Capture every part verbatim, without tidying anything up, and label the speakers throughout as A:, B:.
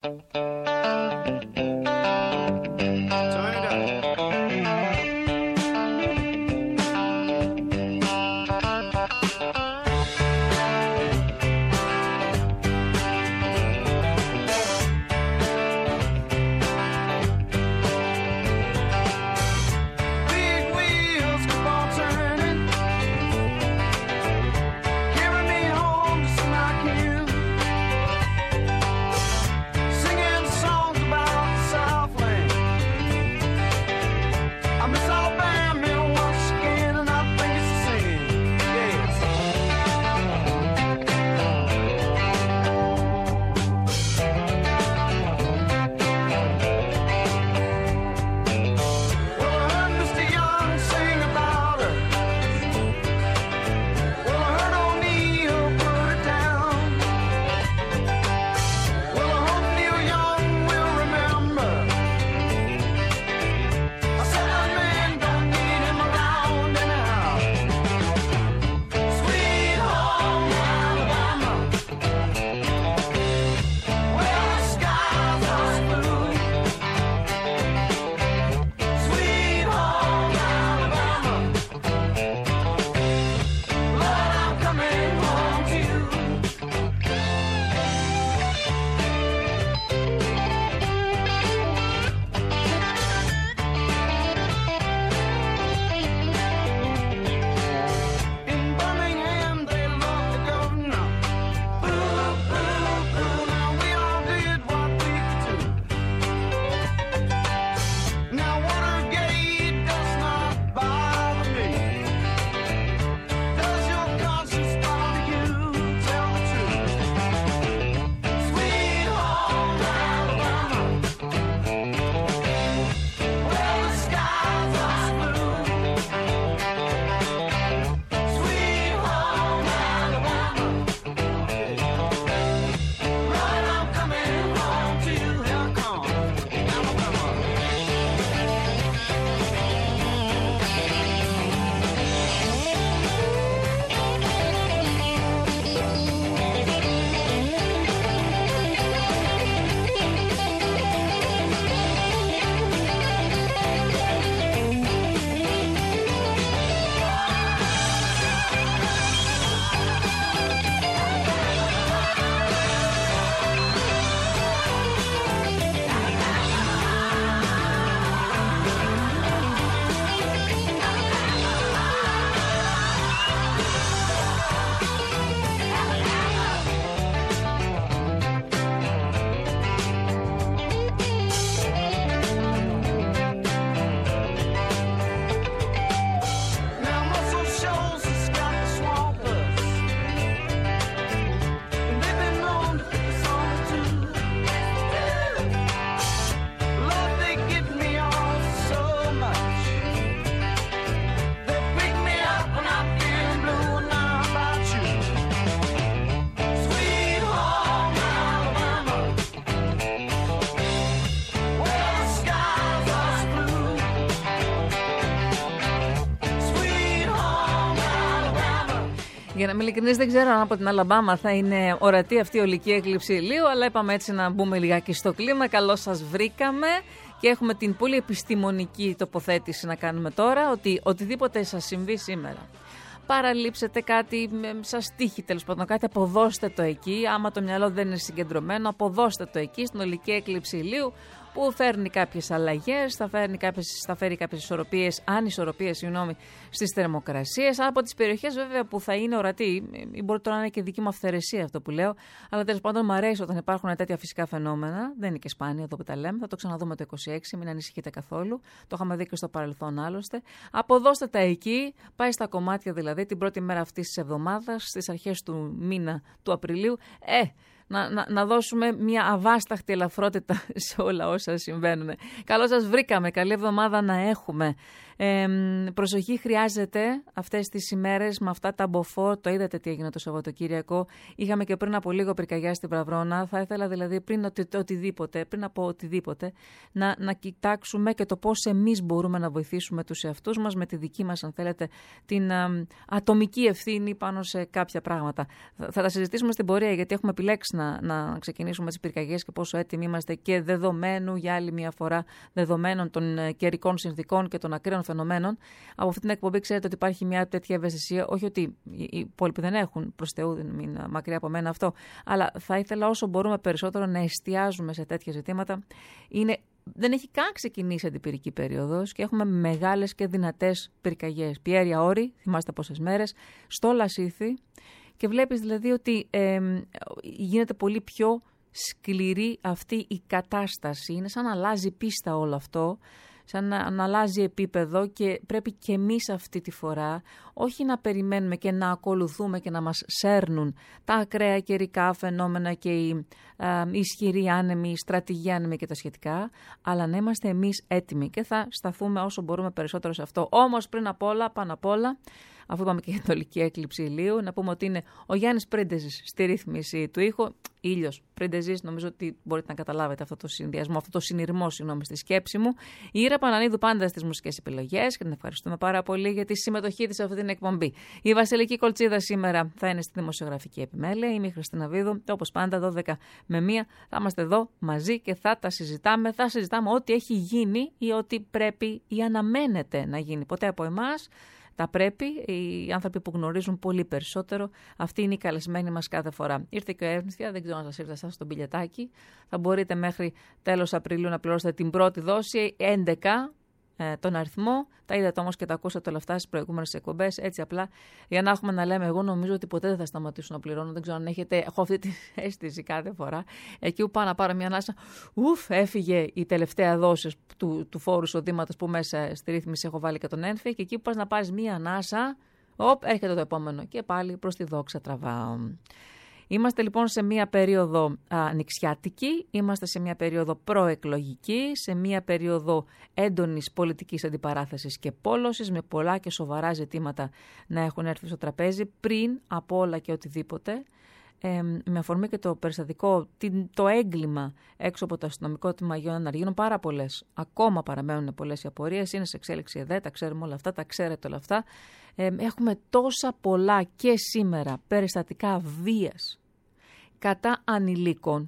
A: Για να είμαι ειλικρινής, δεν ξέρω αν από την Αλαμπάμα θα είναι ορατή αυτή η ολική έκλειψη ηλίου, αλλά είπαμε έτσι να μπούμε λιγάκι στο κλίμα. Καλώς σας βρήκαμε και έχουμε την πολύ επιστημονική τοποθέτηση να κάνουμε τώρα, ότι οτιδήποτε σας συμβεί σήμερα, παραλείψετε κάτι, σας τύχει τέλος πάντων κάτι, αποδώστε το εκεί. Άμα το μυαλό δεν είναι συγκεντρωμένο, αποδώστε το εκεί στην ολική έκλειψη ηλίου, που φέρνει κάποιες αλλαγές, θα, φέρνει κάποιες, θα φέρει κάποιες ισορροπίες, ανισορροπίες, συγγνώμη, στις θερμοκρασίες. Από τις περιοχές βέβαια που θα είναι ορατή, μπορεί τώρα να είναι και δική μου αυθαιρεσία αυτό που λέω, αλλά τέλος πάντων μου αρέσει όταν υπάρχουν τέτοια φυσικά φαινόμενα. Δεν είναι και σπάνιο εδώ που τα λέμε. Θα το ξαναδούμε το είκοσι έξι, μην ανησυχείτε καθόλου. Το είχαμε δει και στο παρελθόν άλλωστε. Αποδώστε τα εκεί, πάει στα κομμάτια δηλαδή την πρώτη μέρα αυτής της εβδομάδας, στις αρχές του μήνα του Απριλίου. Ε, Να, να, να δώσουμε μια αβάσταχτη ελαφρότητα σε όλα όσα συμβαίνουν. Καλώς σας βρήκαμε. Καλή εβδομάδα να έχουμε. Ε, προσοχή χρειάζεται αυτές τις ημέρες με αυτά τα μποφόρ. Το είδατε τι έγινε το Σαββατοκύριακο. Είχαμε και πριν από λίγο πυρκαγιά στην Βραβρώνα. Θα ήθελα δηλαδή πριν οτι, οτιδήποτε, πριν από οτιδήποτε, να, να κοιτάξουμε και το πώς εμείς μπορούμε να βοηθήσουμε τους εαυτούς μας με τη δική μας, αν θέλετε, την α, ατομική ευθύνη πάνω σε κάποια πράγματα. Θα, θα τα συζητήσουμε στην πορεία, γιατί έχουμε επιλέξει να, να ξεκινήσουμε τις πυρκαγιές και πόσο έτοιμοι είμαστε και δεδομένου για άλλη μια φορά δεδομένων των καιρικών συνθηκών και των ακραίων φαινομένων. Από αυτή την εκπομπή ξέρετε ότι υπάρχει μια τέτοια ευαισθησία. Όχι ότι οι υπόλοιποι δεν έχουν, προς Θεού, δεν είναι μακριά από μένα αυτό. Αλλά θα ήθελα όσο μπορούμε περισσότερο να εστιάζουμε σε τέτοια ζητήματα. Είναι, δεν έχει καν ξεκινήσει αντιπυρική περίοδος και έχουμε μεγάλες και δυνατές πυρκαγιές. Πιέρια Όρη, θυμάστε πόσες μέρες, στο Λασίθι. Και βλέπεις δηλαδή ότι ε, γίνεται πολύ πιο σκληρή αυτή η κατάσταση. Είναι σαν να αλλάζει πίστα όλο αυτό, σαν να, να αλλάζει επίπεδο και πρέπει και εμείς αυτή τη φορά όχι να περιμένουμε και να ακολουθούμε και να μας σέρνουν τα ακραία καιρικά φαινόμενα και οι α, ισχυροί άνεμοι, οι στρατηγοί άνεμοι και τα σχετικά, αλλά να είμαστε εμείς έτοιμοι και θα σταθούμε όσο μπορούμε περισσότερο σε αυτό. Όμως πριν απ' όλα, πάνω απ' όλα, αφού είπαμε και για την ολική έκλειψη ηλίου, να πούμε ότι είναι ο Γιάννης Πρίντεζης στη ρύθμιση του ήχου. Ήλιος Πρίντεζης, νομίζω ότι μπορείτε να καταλάβετε αυτό το συνδυασμό, αυτό το συνειρμό, συγγνώμη, στη σκέψη μου. Η Ήρα Πανανίδου πάντα στις μουσικές επιλογές και την ευχαριστούμε πάρα πολύ για τη συμμετοχή της σε αυτή την εκπομπή. Η Βασιλική Κολτσίδα σήμερα θα είναι στη δημοσιογραφική επιμέλεια. Είμαι η Χριστίνα Βίδου και όπως πάντα δώδεκα με μία θα είμαστε εδώ μαζί και θα τα συζητάμε. Θα συζητάμε ό,τι έχει γίνει ή ό,τι πρέπει ή αναμένεται να γίνει. Ποτέ από εμάς. Τα πρέπει, οι άνθρωποι που γνωρίζουν πολύ περισσότερο, αυτοί είναι οι καλεσμένοι μας κάθε φορά. Ήρθε και ο Εύνηθια, δεν ξέρω αν σας ήρθε εσάς στο μπιλιετάκι. Θα μπορείτε μέχρι τέλος Απριλίου να πληρώσετε την πρώτη δόση, έντεκα ε, τον αριθμό. Τα είδατε όμως και τα ακούσατε όλα αυτά στις προηγούμενες εκπομπές, έτσι απλά για να έχουμε να λέμε. Εγώ νομίζω ότι ποτέ δεν θα σταματήσουν να πληρώνουν. Δεν ξέρω αν έχετε, έχω αυτή την αίσθηση κάθε φορά. Εκεί που πάω να πάρω μια ανάσα, ουφ, έφυγε η τελευταία δόση του, του φόρου εισοδήματος που μέσα στη ρύθμιση έχω βάλει και τον ένφη. Και εκεί που πας να πάρεις μια ανάσα, οπ, έρχεται το επόμενο. Και πάλι προς τη δόξα τραβάω. Είμαστε λοιπόν σε μία περίοδο ανοιξιάτικη, είμαστε σε μία περίοδο προεκλογική, σε μία περίοδο έντονης πολιτικής αντιπαράθεσης και πόλωσης, με πολλά και σοβαρά ζητήματα να έχουν έρθει στο τραπέζι πριν από όλα και οτιδήποτε. Ε, με αφορμή και το περιστατικό, το έγκλημα έξω από το αστυνομικό τμήμα Αγίων Αναργύρων, πάρα πολλές, ακόμα παραμένουν πολλές οι απορίες, είναι σε εξέλιξη ΕΔΕ, τα ξέρουμε όλα αυτά, τα ξέρετε όλα αυτά. Ε, έχουμε τόσα πολλά και σήμερα περιστατικά βίας κατά ανηλίκων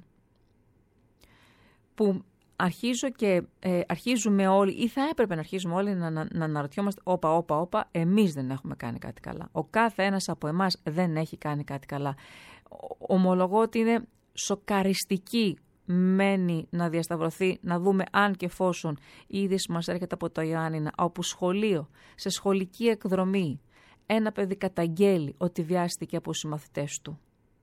A: που αρχίζω και ε, αρχίζουμε όλοι, ή θα έπρεπε να αρχίζουμε όλοι να, να, να αναρωτιόμαστε, όπα, όπα, όπα, εμείς δεν έχουμε κάνει κάτι καλά. Ο κάθε ένας από εμάς δεν έχει κάνει κάτι καλά. Ομολογώ ότι είναι σοκαριστική μένει να διασταυρωθεί, να δούμε αν και εφόσον η είδηση μας έρχεται από το Ιωάννινα, όπου σχολείο, σε σχολική εκδρομή, ένα παιδί καταγγέλει ότι βιάστηκε από συμμαθητές του.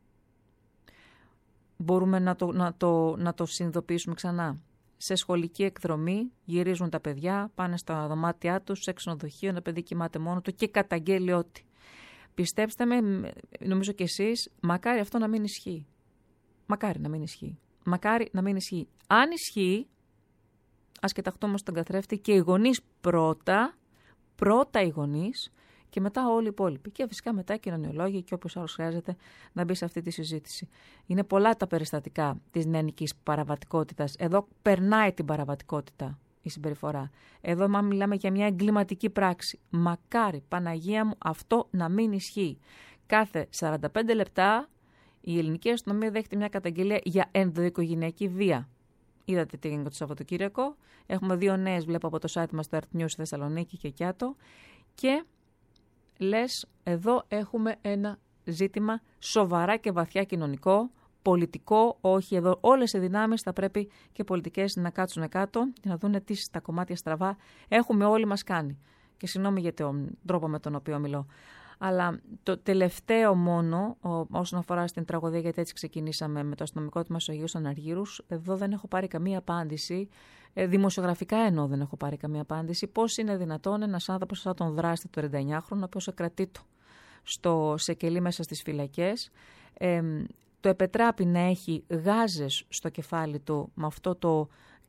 A: Μπορούμε να το, να το, να το συνειδητοποιήσουμε ξανά. Σε σχολική εκδρομή γυρίζουν τα παιδιά, πάνε στα δωμάτια τους, σε ξενοδοχείο, ένα παιδί κοιμάται μόνο του και καταγγέλει ότι. Πιστέψτε με, νομίζω κι εσείς, μακάρι αυτό να μην ισχύει. Μακάρι να μην ισχύει. Μακάρι να μην ισχύει. Αν ισχύει, ας κοιταχτούμε στον καθρέφτη και οι γονείς πρώτα, πρώτα οι γονείς και μετά όλοι οι υπόλοιποι. Και φυσικά μετά οι κοινωνιολόγοι και όποιος άλλος χρειάζεται να μπει σε αυτή τη συζήτηση. Είναι πολλά τα περιστατικά της νεανικής παραβατικότητας. Εδώ περνάει την παραβατικότητα η συμπεριφορά. Εδώ μα μιλάμε για μια εγκληματική πράξη. Μακάρι, Παναγία μου, αυτό να μην ισχύει. Κάθε σαράντα πέντε λεπτά η ελληνική αστυνομία δέχεται μια καταγγελία για ενδοοικογενειακή βία. Είδατε τι έγινε το Σαββατοκύριακο. Έχουμε δύο νέες, βλέπω από το site μας, το Earth News Θεσσαλονίκη και Κιάτο. Και λες, εδώ έχουμε ένα ζήτημα σοβαρά και βαθιά κοινωνικό, πολιτικό, όχι εδώ. Όλες οι δυνάμεις θα πρέπει και πολιτικές να κάτσουν κάτω και να δουν τι στα κομμάτια στραβά έχουμε όλοι μας κάνει. Και συγγνώμη για τον τρόπο με τον οποίο μιλώ. Αλλά το τελευταίο μόνο, όσον αφορά στην τραγωδία, γιατί έτσι ξεκινήσαμε με το αστυνομικό τμήμα στους Αγίους Αναργύρους, εδώ δεν έχω πάρει καμία απάντηση. Δημοσιογραφικά εννοώ δεν έχω πάρει καμία απάντηση. Πώς είναι δυνατόν ένας άνθρωπος σαν τον δράστη του τριάντα εννιά χρονου, ο οποίος εκρατεί του στο σεκελί μέσα στις φυλακές, ε, το επετράπει να έχει γάζες στο κεφάλι του με αυτό το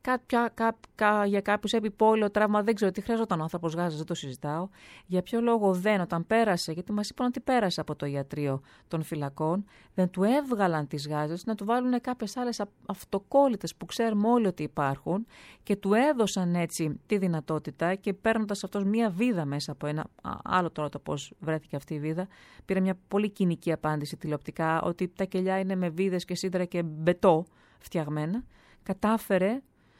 A: Κάποια, κά, κά, για κάποιους επιπόλαιο τραύμα, δεν ξέρω τι χρειαζόταν ο άνθρωπος γάζας, δεν το συζητάω. Για ποιο λόγο δεν, όταν πέρασε, γιατί μας είπαν ότι πέρασε από το ιατρείο των φυλακών, δεν του έβγαλαν τις γάζες, να του βάλουν κάποιες άλλες αυτοκόλλητες που ξέρουμε όλοι ότι υπάρχουν και του έδωσαν έτσι τη δυνατότητα και παίρνοντας αυτός μία βίδα μέσα από ένα άλλο τώρα το πώς βρέθηκε αυτή η βίδα, πήρε μια πολύ κοινική απάντηση τηλεοπτικά ότι τα κελιά είναι με βίδες και σίδερα και μπετό φτιαγμένα. Κατάφερε,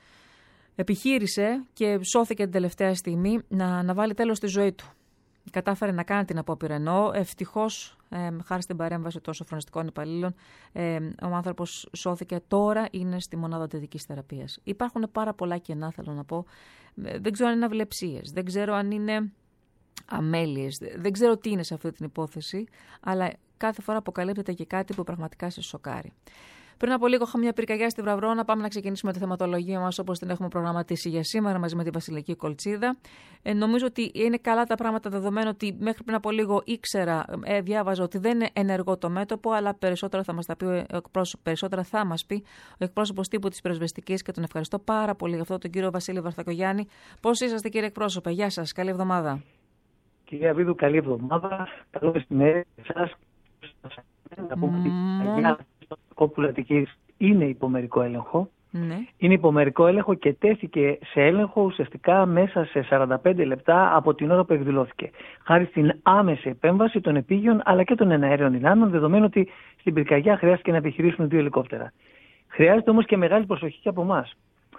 A: επιχείρησε και σώθηκε την τελευταία στιγμή να, να βάλει τέλος στη ζωή του. Κατάφερε να κάνει την απόπειρα, ενώ ευτυχώς, ε, χάρη στην παρέμβαση των σοφρονιστικών υπαλλήλων, ε, ο άνθρωπος σώθηκε. Τώρα είναι στη μονάδα εντατικής θεραπείας. Υπάρχουν πάρα πολλά κενά, θέλω να πω. Δεν ξέρω αν είναι αυλεψίες, δεν ξέρω αν είναι αμέλειες, δεν ξέρω τι είναι σε αυτή την υπόθεση, αλλά κάθε φορά αποκαλύπτεται και κάτι που πραγματικά σε σοκάρει. Πριν από λίγο είχαμε μια πυρκαγιά στη Βραβρώνα. Πάμε να ξεκινήσουμε τη θεματολογία μας όπως την έχουμε προγραμματίσει για σήμερα μαζί με τη Βασιλική Κολτσίδα. Ε, νομίζω ότι είναι καλά τα πράγματα, δεδομένου ότι μέχρι πριν από λίγο ήξερα, ε, διάβαζα ότι δεν είναι ενεργό το μέτωπο, αλλά περισσότερα θα μας τα πει ο εκπρόσωπος, περισσότερα θα μας πει ο εκπρόσωπος τύπου της Πυροσβεστικής και τον ευχαριστώ πάρα πολύ για αυτό, τον κύριο Βασίλη Βαρθακογιάννη. Πώς είσαστε, κύριε εκπρόσωπε? Γεια σας, καλή εβδομάδα.
B: Κυρία Βίδου, καλή εβδομάδα. Καλό μεσημέρι σε εσάς. Να πούμε ότι Κόπουλα Αττικής είναι υπομερικό έλεγχο.
A: Ναι.
B: Είναι υπομερικό έλεγχο και τέθηκε σε έλεγχο ουσιαστικά μέσα σε σαράντα πέντε λεπτά από την ώρα που εκδηλώθηκε. Χάρη στην άμεση επέμβαση των επίγειων αλλά και των εναέριων δυνάμεων, δεδομένου ότι στην πυρκαγιά χρειάστηκε να επιχειρήσουν δύο ελικόπτερα. Χρειάζεται όμως και μεγάλη προσοχή και από εμάς.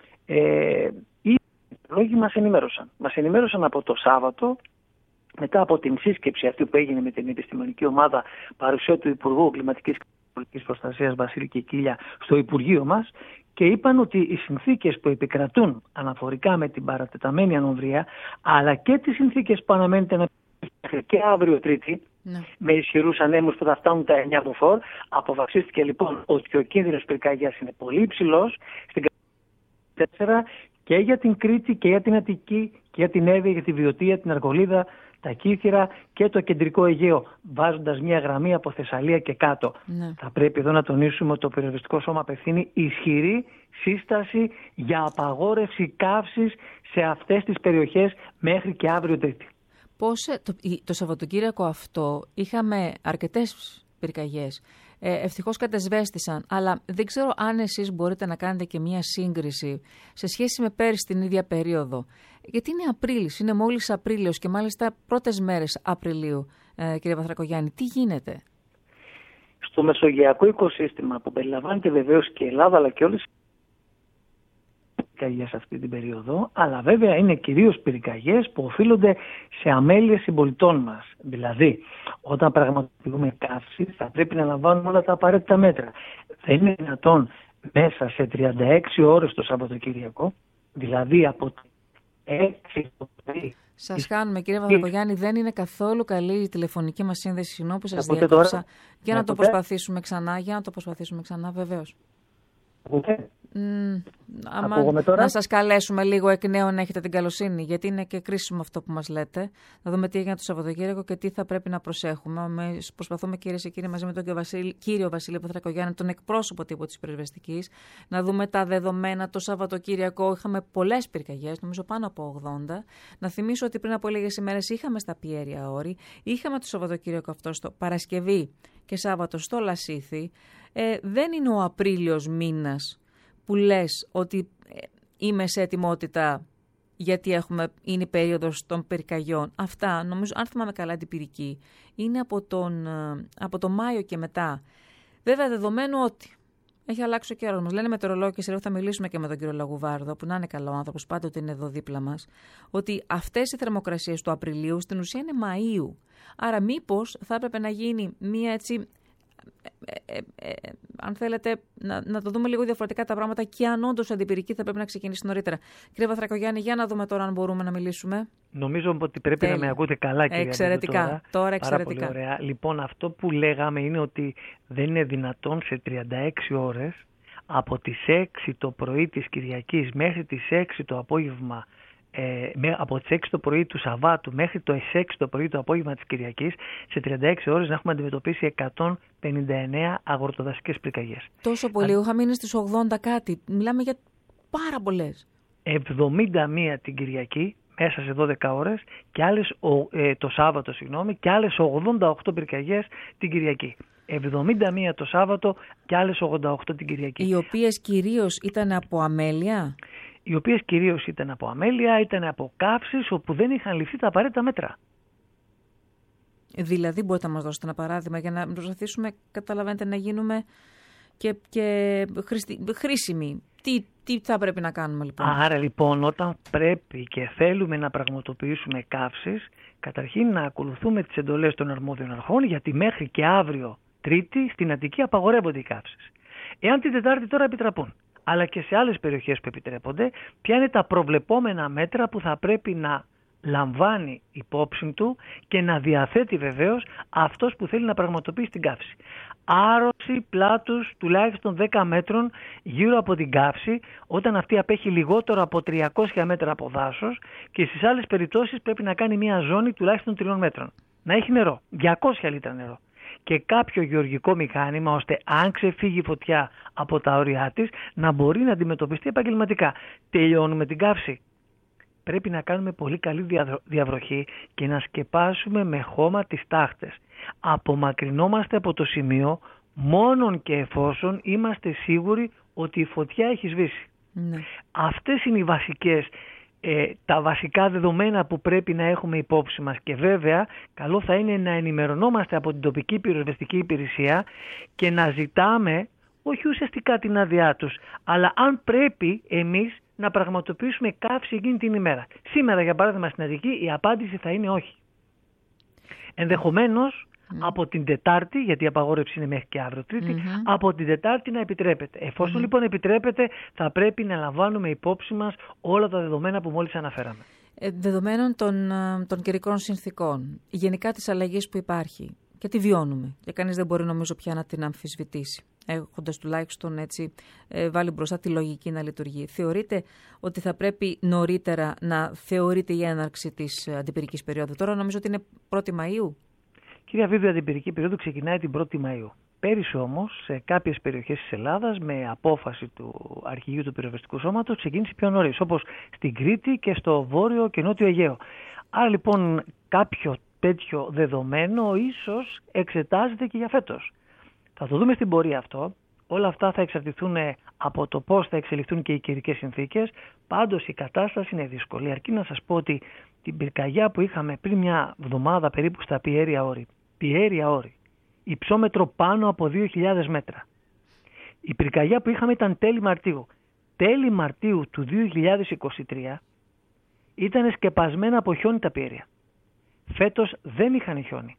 B: Ε, οι λόγοι μας ενημέρωσαν. Μας ενημέρωσαν από το Σάββατο, μετά από την σύσκεψη αυτή που έγινε με την επιστημονική ομάδα παρουσία του Υπουργού Κλιματικής και Πολιτικής Προστασίας Βασίλη Κικίλια στο Υπουργείο μας, και είπαν ότι οι συνθήκες που επικρατούν αναφορικά με την παρατεταμένη ανομβρία, αλλά και τις συνθήκες που αναμένεται να επικρατούν και αύριο Τρίτη, ναι, με ισχυρούς ανέμους που θα φτάνουν τα εννιά μποφόρ, αποφασίστηκε λοιπόν ότι ο κίνδυνος πυρκαγιάς είναι πολύ υψηλός στην τέσσερα και για την Κρήτη και για την Αττική και για την Εύβοια, για τη Βιωτία, την Αργολίδα, τα Κύθυρα και το κεντρικό Αιγαίο, βάζοντας μια γραμμή από Θεσσαλία και κάτω. Ναι. Θα πρέπει εδώ να τονίσουμε ότι το Πυροσβεστικό Σώμα απευθύνει ισχυρή σύσταση για απαγόρευση καύσης σε αυτές τις περιοχές μέχρι και αύριο Τρίτη.
A: Πώς, το, το Σαββατοκύριακο αυτό είχαμε αρκετές πυρκαγιές. Ε, ευτυχώς κατεσβέστησαν, αλλά δεν ξέρω αν εσείς μπορείτε να κάνετε και μία σύγκριση σε σχέση με πέρυσι την ίδια περίοδο. Γιατί είναι Απρίλης, είναι μόλις Απρίλιος και μάλιστα πρώτες μέρες Απριλίου, ε, κύριε Βαρθακογιάννη. Τι γίνεται?
B: Στο μεσογειακό οικοσύστημα που περιλαμβάνεται βεβαίως και η Ελλάδα αλλά και όλες οι πυρκαγιές αυτή την περίοδο, αλλά βέβαια είναι κυρίως πυρκαγιές που οφείλονται σε αμέλειες συμπολιτών μας. Δηλαδή, όταν πραγματοποιούμε καύση θα πρέπει να λαμβάνουμε όλα τα απαραίτητα μέτρα. Δεν είναι δυνατόν μέσα σε τριάντα έξι ώρες το Σαββατοκύριακο, δηλαδή από τις έξι το πρωί.
A: Σας χάνουμε, κύριε Βαρθακογιάννη, δεν είναι καθόλου καλή η τηλεφωνική μας σύνδεση. Συγγνώμη που σας διέκοψα. Για να, να το προσπαθήσουμε ξανά, για να το προσπαθήσουμε ξανά, βεβαίως. Mm, άμα, να σας καλέσουμε λίγο εκ νέου να έχετε την καλοσύνη, γιατί είναι και κρίσιμο αυτό που μας λέτε. Να δούμε τι έγινε το Σαββατοκύριακο και τι θα πρέπει να προσέχουμε. Με, προσπαθούμε, κυρίες και κύριοι, μαζί με τον Βασίλη, κύριο Βασίλη Βαρθακογιάννη, τον εκπρόσωπο τύπου της Πυροσβεστικής, να δούμε τα δεδομένα. Το Σαββατοκύριακο είχαμε πολλές πυρκαγιές, νομίζω πάνω από ογδόντα. Να θυμίσω ότι πριν από λίγες ημέρες είχαμε στα Πιέρια Όρη, είχαμε το Σαββατοκύριακο αυτό στο Παρασκευή και Σάββατο στο Λασίθι. Ε, δεν είναι ο Απρίλιος μήνας που λες ότι είμαι σε ετοιμότητα γιατί έχουμε, είναι η περίοδος των πυρκαγιών. Αυτά, νομίζω, αν θυμάμαι καλά αντιπυρική, είναι από τον, από τον Μάιο και μετά. Βέβαια, δεδομένου ότι έχει αλλάξει ο καιρός μας. Λένε μετεωρολόγοι και σε λίγο θα μιλήσουμε και με τον κύριο Λαγουβάρδο, που να είναι καλό άνθρωπος, πάντοτε είναι εδώ δίπλα μας, ότι αυτές οι θερμοκρασίες του Απριλίου στην ουσία είναι Μαΐου. Άρα μήπως θα έπρεπε να γίνει μία έτσι... Ε, ε, ε, αν θέλετε να, να το δούμε λίγο διαφορετικά τα πράγματα και αν όντως αντιπυρική θα πρέπει να ξεκινήσει νωρίτερα. Κύριε Βαρθακογιάννη, για να δούμε τώρα αν μπορούμε να μιλήσουμε.
B: Νομίζω ότι πρέπει Τέλει. να με ακούτε καλά, κύριε.
A: Εξαιρετικά.
B: Τώρα,
A: τώρα εξαιρετικά.
B: Πάρα πολύ ωραία. Λοιπόν, αυτό που λέγαμε είναι ότι δεν είναι δυνατόν σε τριάντα έξι ώρες από τις έξι το πρωί της Κυριακής μέχρι τις έξι το απόγευμα, Ε, από τις έξι το πρωί του Σαββάτου μέχρι το έξι το πρωί το απόγευμα της Κυριακής, σε τριάντα έξι ώρες να έχουμε αντιμετωπίσει εκατόν πενήντα εννέα αγροτοδασικές πυρκαγιές.
A: Τόσο πολύ, είχα μείνει στις ογδόντα κάτι. Μιλάμε για πάρα πολλές.
B: εβδομήντα μία την Κυριακή, μέσα σε δώδεκα ώρες, και άλλες, ε, το Σάββατο, συγγνώμη, και άλλες ογδόντα οκτώ πυρκαγιές την Κυριακή. εβδομήντα μία το Σάββατο και άλλες ογδόντα οκτώ την Κυριακή.
A: Οι οποίες κυρίως ήταν από αμέλεια.
B: Οι οποίες κυρίως ήταν από αμέλεια, ήταν από καύσεις όπου δεν είχαν ληφθεί τα απαραίτητα μέτρα.
A: Δηλαδή, μπορείτε να μας δώσετε ένα παράδειγμα για να προσπαθήσουμε, καταλαβαίνετε, να γίνουμε και, και χρήσιμοι. Τι, τι θα πρέπει να κάνουμε λοιπόν?
B: Άρα λοιπόν, όταν πρέπει και θέλουμε να πραγματοποιήσουμε καύσεις, καταρχήν να ακολουθούμε τις εντολές των αρμόδιων αρχών, γιατί μέχρι και αύριο Τρίτη στην Αττική απαγορεύονται οι καύσεις. Εάν την Τετάρτη τώρα επιτραπούν, αλλά και σε άλλες περιοχές που επιτρέπονται, ποια είναι τα προβλεπόμενα μέτρα που θα πρέπει να λαμβάνει υπόψη του και να διαθέτει βεβαίως αυτός που θέλει να πραγματοποιήσει την καύση. Άρρωση πλάτους τουλάχιστον δέκα μέτρων γύρω από την καύση, όταν αυτή απέχει λιγότερο από τριακόσια μέτρα από δάσος, και στις άλλες περιπτώσεις πρέπει να κάνει μια ζώνη τουλάχιστον τριών μέτρων. Να έχει νερό, διακόσια λίτρα νερό, και κάποιο γεωργικό μηχάνημα, ώστε αν ξεφύγει φωτιά από τα όρια της να μπορεί να αντιμετωπιστεί επαγγελματικά. Τελειώνουμε την καύση, πρέπει να κάνουμε πολύ καλή διαβροχή και να σκεπάσουμε με χώμα τις τάχτες. Απομακρυνόμαστε από το σημείο μόνον και εφόσον είμαστε σίγουροι ότι η φωτιά έχει σβήσει.
A: Ναι.
B: Αυτές είναι οι βασικές, ε, τα βασικά δεδομένα που πρέπει να έχουμε υπόψη μας, και βέβαια καλό θα είναι να ενημερωνόμαστε από την τοπική πυροσβεστική υπηρεσία και να ζητάμε όχι ουσιαστικά την άδειά τους, αλλά αν πρέπει εμείς να πραγματοποιήσουμε καύση εκείνη την ημέρα. Σήμερα, για παράδειγμα, στην Αττική η απάντηση θα είναι όχι. Ενδεχομένως mm. από την Τετάρτη, γιατί η απαγόρευση είναι μέχρι και αύριο Τρίτη, mm-hmm. από την Τετάρτη να επιτρέπεται. Εφόσον mm-hmm. λοιπόν επιτρέπεται, θα πρέπει να λαμβάνουμε υπόψη μας όλα τα δεδομένα που μόλις αναφέραμε.
A: Ε, δεδομένων των, των καιρικών συνθήκων, γενικά της αλλαγής που υπάρχει και τη βιώνουμε, και κανείς δεν μπορεί νομίζω πια να την αμφισβητήσει, έχοντας τουλάχιστον έτσι ε, βάλει μπροστά τη λογική να λειτουργεί. Θεωρείτε ότι θα πρέπει νωρίτερα να θεωρείται η έναρξη της αντιπυρικής περίοδου? Τώρα νομίζω ότι είναι πρώτη Μαΐου.
B: Κυρία Βίβη, η αντιπυρική περίοδου ξεκινάει την πρώτη Μαΐου. Πέρυσι όμως, σε κάποιες περιοχές της Ελλάδας, με απόφαση του Αρχηγείου του Πυροσβεστικού Σώματος, ξεκίνησε πιο νωρίς, όπως στην Κρήτη και στο Βόρειο και Νότιο Αιγαίο. Άρα λοιπόν κάποιο τέτοιο δεδομένο ίσως εξετάζεται και για φέτος. Θα το δούμε στην πορεία αυτό. Όλα αυτά θα εξαρτηθούν από το πώς θα εξελιχθούν και οι καιρικές συνθήκες. Πάντως η κατάσταση είναι δύσκολη. Αρκεί να σας πω ότι την πυρκαγιά που είχαμε πριν μια εβδομάδα περίπου στα Πιέρια Όρη, Πιέρια Όρη, υψόμετρο πάνω από δύο χιλιάδες μέτρα. Η πυρκαγιά που είχαμε ήταν τέλη Μαρτίου. Τέλη Μαρτίου του δύο χιλιάδες είκοσι τρία ήταν σκεπασμένα από χιόνι τα Πιέρια. Φέτος δεν είχαν χιόνι.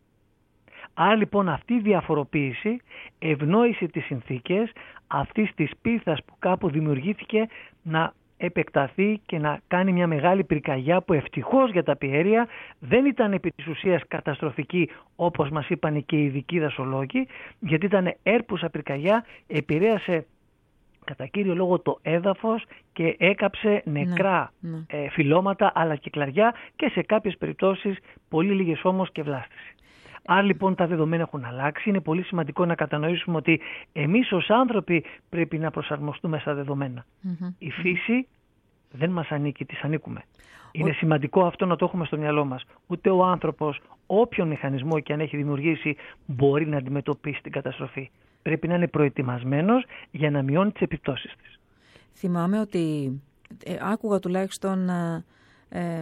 B: Άρα λοιπόν αυτή η διαφοροποίηση ευνόησε τις συνθήκες αυτής της πίθας που κάπου δημιουργήθηκε να επεκταθεί και να κάνει μια μεγάλη πυρκαγιά που ευτυχώς για τα Πιέρια δεν ήταν επί της ουσίας καταστροφική, όπως μας είπαν και οι ειδικοί δασολόγοι, γιατί ήταν έρπουσα πυρκαγιά, επηρέασε κατά κύριο λόγο το έδαφος και έκαψε νεκρά ναι, ναι. Ε, φυλλώματα αλλά και κλαριά, και σε κάποιες περιπτώσεις πολύ λίγες όμως και βλάστηση. Άρα λοιπόν τα δεδομένα έχουν αλλάξει. Είναι πολύ σημαντικό να κατανοήσουμε ότι εμείς ως άνθρωποι πρέπει να προσαρμοστούμε στα δεδομένα. Mm-hmm. Η φύση δεν μας ανήκει, της ανήκουμε. Είναι ο... σημαντικό αυτό να το έχουμε στο μυαλό μας. Ούτε ο άνθρωπος, όποιον μηχανισμό και αν έχει δημιουργήσει, μπορεί να αντιμετωπίσει την καταστροφή. Πρέπει να είναι προετοιμασμένος για να μειώνει τις επιπτώσεις της.
A: Θυμάμαι ότι ε, άκουγα τουλάχιστον... Ε... Ε,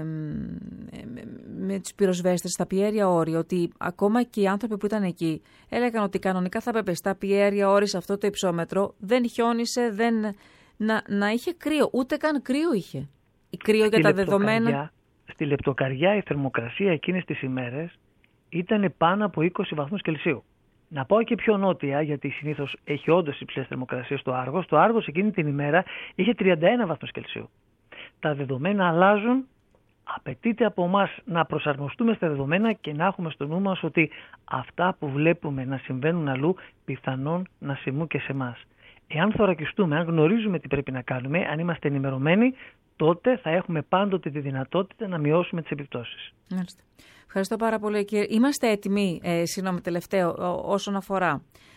A: με τους πυροσβέστες στα Πιέρια Όρη, ότι ακόμα και οι άνθρωποι που ήταν εκεί έλεγαν ότι κανονικά θα έπρεπε στα Πιέρια Όρη, σε αυτό το υψόμετρο, δεν χιόνισε, δεν, να, να είχε κρύο, ούτε καν κρύο είχε. Η κρύο στη για τα δεδομένα.
B: Στη Λεπτοκαριά η θερμοκρασία εκείνες τις ημέρες ήταν πάνω από είκοσι βαθμούς Κελσίου. Να πάω και πιο νότια, γιατί συνήθως έχει όντως υψηλές θερμοκρασίες στο Άργος. Στο Άργος εκείνη την ημέρα είχε τριάντα ένα βαθμούς Κελσίου. Τα δεδομένα αλλάζουν. Απαιτείται από εμάς να προσαρμοστούμε στα δεδομένα και να έχουμε στο νου μας ότι αυτά που βλέπουμε να συμβαίνουν αλλού πιθανόν να συμβούν και σε εμάς. Εάν θωρακιστούμε, αν γνωρίζουμε τι πρέπει να κάνουμε, αν είμαστε ενημερωμένοι, τότε θα έχουμε πάντοτε τη δυνατότητα να μειώσουμε τις επιπτώσεις.
A: Μάλιστα. Ευχαριστώ πάρα πολύ, κύριε. Είμαστε έτοιμοι, ε, συγγνώμη, τελευταίο, όσον αφορά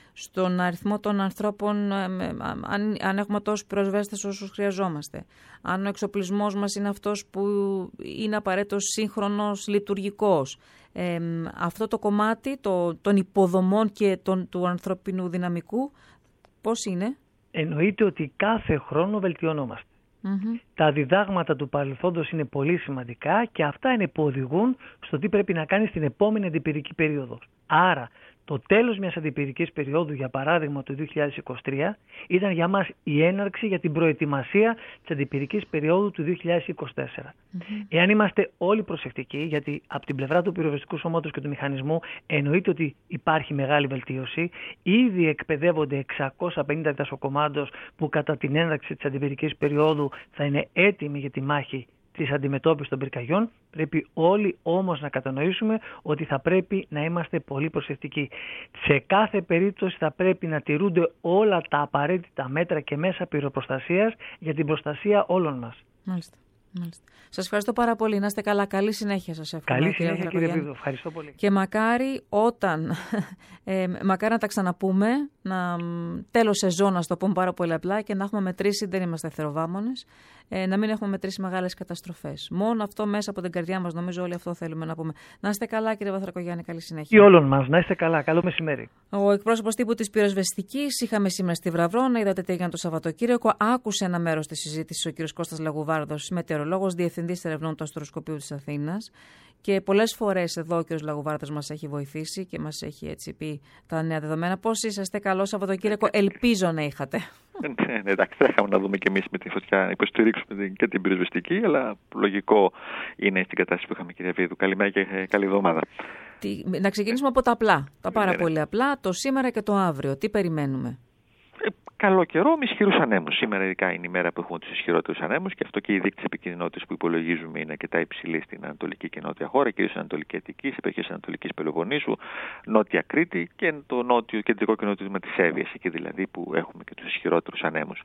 A: στον αριθμό των ανθρώπων, αν, αν έχουμε τόσους πυροσβέστες όσους χρειαζόμαστε, αν ο εξοπλισμός μας είναι αυτός που είναι απαραίτητος, σύγχρονος, λειτουργικός. Ε, αυτό το κομμάτι το, των υποδομών και των, του ανθρωπινού δυναμικού, πώς είναι?
B: Εννοείται ότι κάθε χρόνο βελτιωνόμαστε. Mm-hmm. Τα διδάγματα του παρελθόντος είναι πολύ σημαντικά και αυτά είναι που οδηγούν στο τι πρέπει να κάνει στην επόμενη αντιπυρική περίοδο. Άρα, το τέλος μιας αντιπυρικής περίοδου, για παράδειγμα το δύο χιλιάδες είκοσι τρία, ήταν για μας η έναρξη για την προετοιμασία της αντιπυρικής περίοδου του δύο χιλιάδες είκοσι τέσσερα. Mm-hmm. Εάν είμαστε όλοι προσεκτικοί, γιατί από την πλευρά του πυροσβεστικού σώματος και του μηχανισμού εννοείται ότι υπάρχει μεγάλη βελτίωση, ήδη εκπαιδεύονται εξακόσια πενήντα δασοκομάντος που κατά την έναρξη της αντιπυρικής περίοδου θα είναι έτοιμοι για τη μάχη της αντιμετώπισης των πυρκαγιών. Πρέπει όλοι όμως να κατανοήσουμε ότι θα πρέπει να είμαστε πολύ προσεκτικοί. Σε κάθε περίπτωση θα πρέπει να τηρούνται όλα τα απαραίτητα μέτρα και μέσα πυροπροστασίας για την προστασία όλων μας.
A: Μάλιστα. Μάλιστα. Σας ευχαριστώ πάρα πολύ. Να είστε καλά. Καλή συνέχεια σας εύχομαι.
B: Καλή συνέχεια, κύριε Βίδο. Ευχαριστώ πολύ.
A: Και μακάρι όταν, ε, μακάρι να τα ξαναπούμε, να, τέλος σεζόν, να το πούμε πάρα πολύ απλά, και να έχουμε μετρήσει, δεν είμαστε θεροβάμονες, ε, να μην έχουμε μετρήσει μεγάλες καταστροφές. Μόνο αυτό μέσα από την καρδιά μας, νομίζω όλοι αυτό θέλουμε να πούμε. Να είστε καλά, κύριε Βαθρακογιάννη. Καλή συνέχεια.
B: Και όλων μας. Να είστε καλά. Καλό μεσημέρι.
A: Ο εκπρόσωπος τύπου της πυροσβεστικής, είχαμε σήμερα στη Βραβρώνα, είδατε τι έγινε το Σαββατοκύριακο. Άκουσε ένα μέρος της συζήτησης ο κύριος Κώστας Λαγουβάρδος, μετεωρολόγος, διευθυντής ερευνών του Αστροσκοπείου της Αθήνας. Και πολλές φορές εδώ ο κύριος Λαγουβάρδος μας έχει βοηθήσει και μας έχει έτσι πει τα νέα δεδομένα. Πώς είσαστε? Καλό Σαββατοκύριακο. Ελπίζω να είχατε.
C: Ναι, ναι, εντάξει, θα είχαμε να δούμε και εμείς με τη φωτιά να υποστηρίξουμε και την πυροσβεστική, αλλά λογικό είναι στην κατάσταση που είχαμε, κύριε Βίδου. Καλημέρα και καλή εβδομάδα.
A: Τι, να ξεκινήσουμε από τα απλά, τα πάρα ναι, πολύ ναι. απλά, το σήμερα και το αύριο. Τι περιμένουμε?
C: Ε, καλό καιρό με ισχυρούς ανέμους. Σήμερα, ειδικά, είναι η μέρα που έχουμε τους ισχυρότερους ανέμους και αυτό και οι δείκτες επικινδυνότητας που υπολογίζουμε είναι αρκετά υψηλοί στην Ανατολική και Νότια χώρα, κυρίως στην Ανατολική Αττική, σε περιοχές Ανατολικής Πελοποννήσου, Νότια Κρήτη και το νότιο, κεντρικό και νότιο τμήμα της Εύβοιας, εκεί δηλαδή που έχουμε και τους ισχυρότερους ανέμους.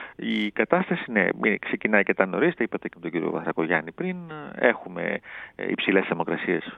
C: Η κατάσταση ναι, ξεκινάει αρκετά νωρίς, τα είπατε και με τον κύριο Βαθρακογιάννη πριν. Έχουμε υψηλές θερμοκρασίες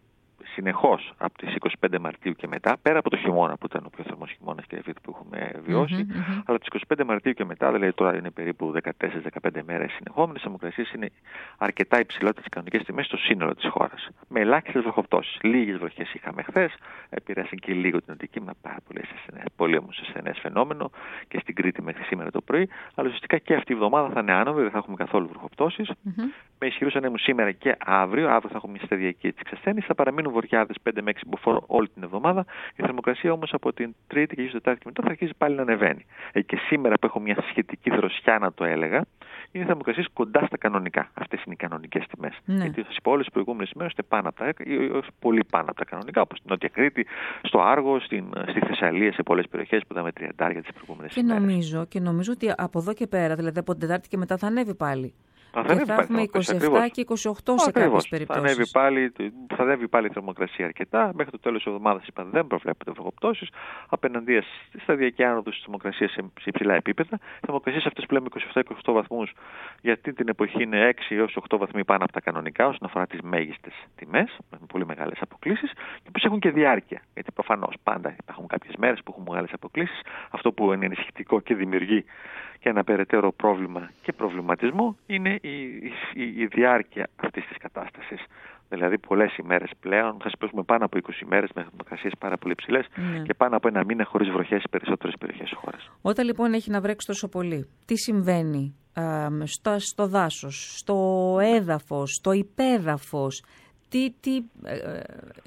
C: συνεχώς από τις είκοσι πέντε Μαρτίου και μετά, πέρα από το χειμώνα που ήταν ο πιο θερμός χειμώνας και που έχουμε βιώσει, mm-hmm, mm-hmm. αλλά τις είκοσι πέντε Μαρτίου και μετά, δηλαδή τώρα είναι περίπου δεκατέσσερις δεκαπέντε μέρες συνεχόμενες, οι θερμοκρασίες είναι αρκετά υψηλότερες κανονικές τιμές στο σύνολο της χώρας. Με ελάχιστες βροχοπτώσεις. Λίγες βροχές είχαμε χθες, επηρέασαν και λίγο την Αττική με πάρα πολύ όμως ασθενές φαινόμενο και στην Κρήτη μέχρι σήμερα το πρωί, αλλά ουσιαστικά και αυτή η εβδομάδα θα είναι άνοβη, δεν θα έχουμε καθόλου βροχοπτώσεις. Mm-hmm. Με ισχυρούς ανέμους σήμερα και αύριο, αύριο θα έχουμε μια σταδιακή εξασθένηση, θα παραμείνουν βοριάδες πέντε με έξι μποφόρ όλη την εβδομάδα. Η θερμοκρασία όμως από την Τρίτη και γύρω Τετάρτη και μετά θα αρχίσει πάλι να ανεβαίνει. Ε, και σήμερα που έχω μια σχετική δροσιά, να το έλεγα, είναι οι θερμοκρασίες κοντά στα κανονικά. Αυτές είναι οι κανονικές τιμές. Ναι. Γιατί θα σας πω, όλες τις προηγούμενες ημέρες είστε πάνω από τα, ή πολύ πάνω από τα κανονικά, όπως στην Νότια Κρήτη, στο Άργο, στην, στη Θεσσαλία, σε πολλές περιοχές που είδαμε τριαντάρια τις προηγούμενες ημέρες.
A: Νομίζω, και νομίζω ότι από εδώ και πέρα, δηλαδή από την Τετάρτη και μετά θα ανέβει πάλι.
C: Θα
A: και θα έχουμε είκοσι επτά και είκοσι οκτώ σε κάποιες περιπτώσεις.
C: Θα ανέβει πάλι, θα ανέβει πάλι η θερμοκρασία αρκετά. Μέχρι το τέλος της εβδομάδας είπα δεν προβλέπεται βροχοπτώσεις. Απέναντία στη σταδιακή άνοδο της θερμοκρασίας σε, σε υψηλά επίπεδα. Οι θερμοκρασίες αυτές που λέμε είκοσι επτά είκοσι οκτώ βαθμούς, γιατί την εποχή είναι έξι έως οκτώ βαθμοί πάνω από τα κανονικά όσον αφορά τις μέγιστες τιμές, με πολύ μεγάλες αποκλίσεις, και που έχουν και διάρκεια. Γιατί προφανώς πάντα υπάρχουν κάποιες μέρες που έχουν μεγάλες αποκλίσεις. Αυτό που είναι ενισχυτικό και δημιουργεί και ένα περαιτέρω πρόβλημα και προβληματισμό είναι η, η, η διάρκεια αυτής της κατάστασης. Δηλαδή πολλές ημέρες πλέον, θα σπέσουμε πάνω από είκοσι ημέρες με θερμοκρασίες πάρα πολύ ψηλές mm. και πάνω από ένα μήνα χωρίς βροχές σε περισσότερες περιοχές της χώρας.
A: Όταν λοιπόν έχει να βρέξει τόσο πολύ, τι συμβαίνει α, στο, στο δάσος, στο έδαφος, στο υπέδαφος, τι, τι, ε, ε,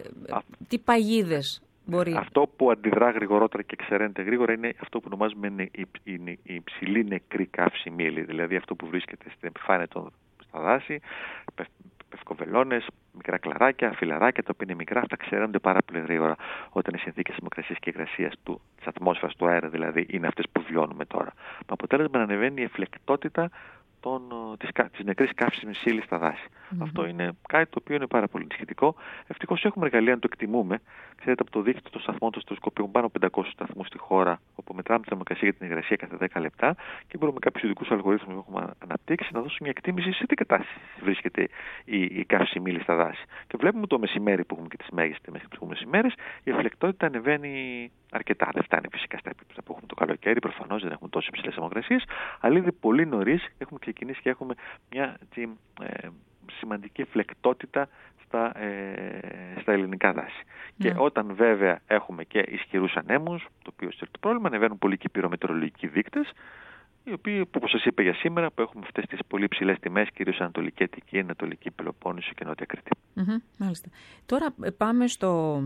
A: τι παγίδες? Μπορεί.
C: Αυτό που αντιδρά γρηγορότερα και εξαιρένεται γρήγορα είναι αυτό που ονομάζουμε η, η, η, η υψηλή νεκρή καύση μήλη. Δηλαδή αυτό που βρίσκεται στην επιφάνεια των στα δάση, πευ, πευκοβελώνες, μικρά κλαράκια, φυλαράκια, τα οποία είναι μικρά, αυτά ξεραίνονται πάρα πολύ γρήγορα όταν οι συνθήκες θερμοκρασίας και υγρασίας της ατμόσφαιρας, του αέρα δηλαδή, είναι αυτές που βιώνουμε τώρα. Με αποτέλεσμα να ανεβαίνει η εφλεκτότητα της, της νεκρής καύσιμης ύλης στα δάση. Mm-hmm. Αυτό είναι κάτι το οποίο είναι πάρα πολύ ενισχυτικό. Ευτυχώς έχουμε εργαλεία να το εκτιμούμε. Ξέρετε, από το δίκτυο των σταθμών του σταθμοσκοπίου πάνω από πεντακόσιους σταθμούς στη χώρα, όπου μετράμε τη θερμοκρασία για την υγρασία κάθε δέκα λεπτά και μπορούμε με κάποιους ειδικούς αλγορίθμους που έχουμε αναπτύξει να δώσουμε μια εκτίμηση σε τι κατάσταση βρίσκεται η, η καύσιμη ύλη στα δάση. Και βλέπουμε το μεσημέρι που έχουμε και τις μέγιστες μέχρι τις προηγούμενες ημέρες, η ρεφλεκτότητα ανεβαίνει αρκετά. Δεν φτάνει φυσικά στα επίπεδα που έχουμε το καλοκαίρι, προφανώς δεν έχουμε τόσο υψηλές θερμοκρασίες, αλλά ήδη πολύ νωρίς έχουμε ξεκινήσει και έχουμε μια έτσι, ε, σημαντική φλεκτότητα στα, ε, στα ελληνικά δάση. Mm. Και όταν βέβαια έχουμε και ισχυρούς ανέμους, το οποίο είναι το πρόβλημα, ανεβαίνουν πολύ και οι πυρομετρολογικοί δείκτες, οι οποίοι, όπως σας είπα για σήμερα, που έχουμε αυτές τις πολύ ψηλές τιμές, κυρίως Ανατολική Αττική, Ανατολική Πελοπόννησο και Νότια Κρήτη.
A: Mm-hmm, μάλιστα. Τώρα πάμε στο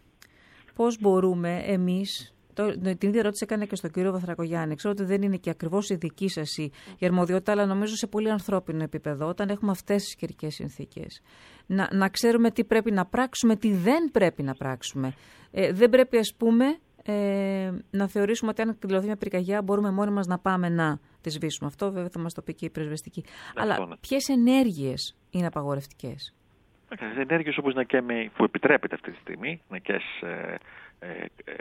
A: πώς μπορούμε εμείς. Το, την ίδια ερώτηση έκανε και στον κύριο Βαθρακογιάννη. Ξέρω ότι δεν είναι και ακριβώς η δική σας η, η αρμοδιότητα, αλλά νομίζω σε πολύ ανθρώπινο επίπεδο, όταν έχουμε αυτές τις καιρικές συνθήκες, να, να ξέρουμε τι πρέπει να πράξουμε, τι δεν πρέπει να πράξουμε. Ε, δεν πρέπει, ας πούμε, ε, να θεωρήσουμε ότι αν εκδηλωθεί μια πυρκαγιά μπορούμε μόνοι μας να πάμε να τη σβήσουμε. Αυτό βέβαια θα μας το πει και η πρεσβεστική. Ναι, αλλά ναι. Ποιες ενέργειες είναι απαγορευτικές?
C: Ενέργειες όπως να καίμε, που επιτρέπεται αυτή τη στιγμή, να καις, ε, ε, ε,